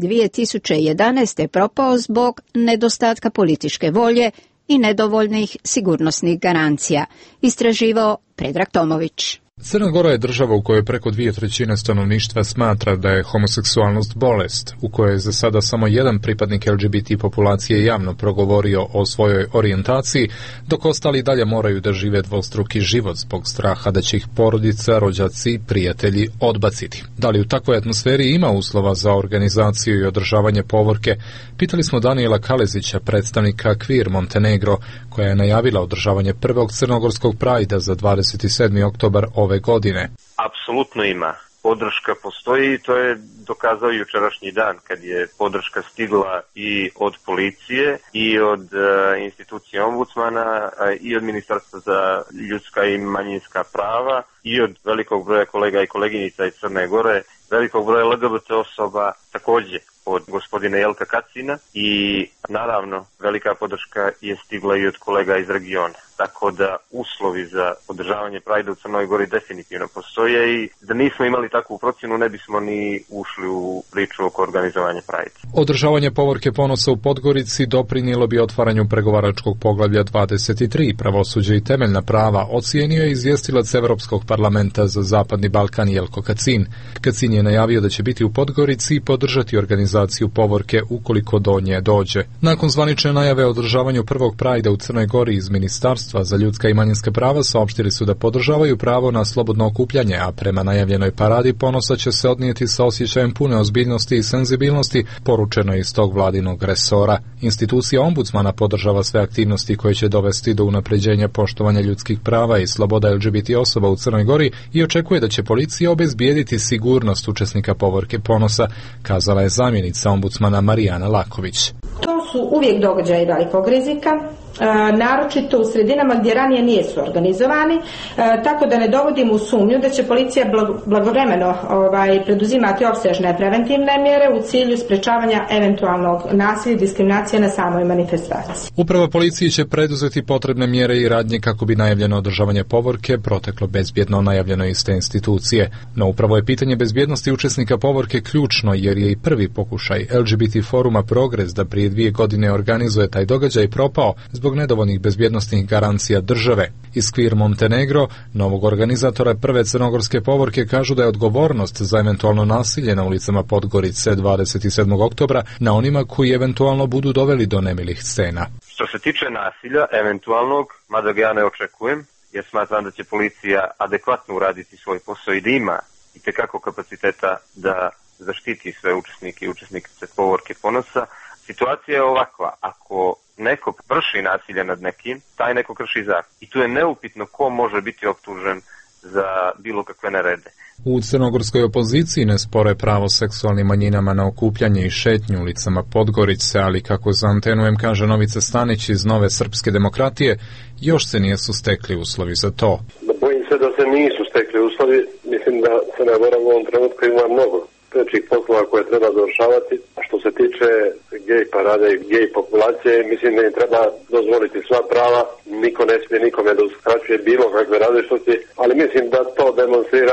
2011. propao zbog nedostatka političke volje i nedovoljnih sigurnosnih garancija. Istraživao Predrag Tomović. Crna Gora je država u kojoj preko 2/3 stanovništva smatra da je homoseksualnost bolest, u kojoj je za sada samo jedan pripadnik LGBT populacije javno progovorio o svojoj orijentaciji, dok ostali dalje moraju da žive dvostruki život zbog straha da će ih porodica, rođaci, prijatelji odbaciti. Da li u takvoj atmosferi ima uslova za organizaciju i održavanje povorke? Pitali smo Danijela Kalezića, predstavnika Queer Montenegro, koja je najavila održavanje prvog crnogorskog prajda za 27. oktobar ove godine. Apsolutno ima. Podrška postoji i to je dokazao jučerašnji dan kad je podrška stigla i od policije i od institucije ombudsmana i od Ministarstva za ljudska i manjinska prava i od velikog broja kolega i koleginica iz Crne Gore, velikog broja LGBT osoba također od gospodina Jelka Kacina i naravno velika podrška je stigla i od kolega iz regiona. Tako da uslovi za održavanje Prajda u Crnoj Gori definitivno postoje i da nismo imali takvu procjenu ne bismo ni ušli u priču oko organizovanja Prajda. Održavanje povorke ponosa u Podgorici doprinijelo bi otvaranju pregovaračkog poglavlja 23 pravosuđe i temeljna prava, ocijenio je izvjestilac Evropskog parlamenta za Zapadni Balkan Jelko Kacin. Kacin je najavio da će biti u Podgorici i podržati organizaciju povorke ukoliko do nje dođe. Nakon zvanične najave o održavanju prvog Prajda u Crnoj Gori iz Ministarstva za ljudska i manjinska prava saopštili su da podržavaju pravo na slobodno okupljanje, a prema najavljenoj paradi ponosa će se odnijeti sa osjećajem pune ozbiljnosti i senzibilnosti, poručeno iz tog vladinog resora. Institucija ombudsmana podržava sve aktivnosti koje će dovesti do unapređenja poštovanja ljudskih prava i sloboda LGBT osoba u Crnoj Gori i očekuje da će policija obezbijediti sigurnost učesnika povorke ponosa, kazala je zamjenica ombudsmana Marijana Laković. To su uvijek događaji velikog rizika, naročito u sredinama gdje ranije nisu organizovani, tako da ne dovodimo u sumnju da će policija blagovremeno preduzimati opsežne preventivne mjere u cilju sprečavanja eventualnog nasilja i diskriminacije na samoj manifestaciji. Uprava policije će preduzeti potrebne mjere i radnje kako bi najavljeno održavanje povorke proteklo bezbjedno, najavljeno iz te institucije. No upravo je pitanje bezbjednosti učesnika povorke ključno, jer je i prvi pokušaj LGBT foruma Progres da prije 2 godine organizuje taj događaj propao zbog nedovoljnih bezbjednostnih garancija države. Iz Queer Montenegro, novog organizatora prve crnogorske povorke, kažu da je odgovornost za eventualno nasilje na ulicama Podgorice 27. oktobra na onima koji eventualno budu doveli do nemilih scena. Što se tiče nasilja, eventualnog, mada ga ja ne očekujem, jer smatram da će policija adekvatno uraditi svoj posao i da ima itekako kapaciteta da zaštiti sve učesnike i učesnice povorke ponosa. Situacija je ovakva, ako neko vrši nasilje nad nekim, taj neko krši zakon. I tu je neupitno ko može biti optužen za bilo kakve nerede. U crnogorskoj opoziciji ne spore pravo seksualnim manjinama na okupljanje i šetnju ulicama Podgorice, ali kako za Antenu M kaže Novica Stanić iz Nove srpske demokratije, još se nisu stekli uslovi za to. Bojim se da se nisu stekli uslovi, mislim da se ne moram u ovom trenutku ima mnogo većih poslova koje treba dovršavati. A što se tiče gej parade i gej populacije, mislim da im treba dozvoliti sva prava, niko ne smije nikome da uskraćuje bilo kakve različitosti, ali mislim da to demonstriranje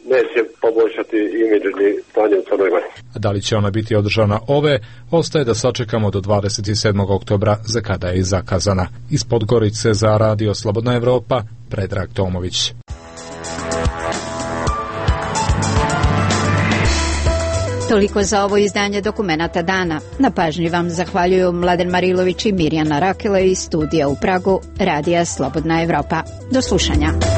neće poboljšati imidž ni stanje u Crnoj Gori. Da li će ona biti održana ove, ostaje da sačekamo do 27. oktobra, za kada je i zakazana. Iz Podgorice za Radio Slobodna Evropa, Predrag Tomović. Toliko za ovo izdanje Dokumenata dana. Na pažnji vam zahvaljuju Mladen Marilović i Mirjana Rakela iz studija u Pragu, Radija Slobodna Evropa. Do slušanja.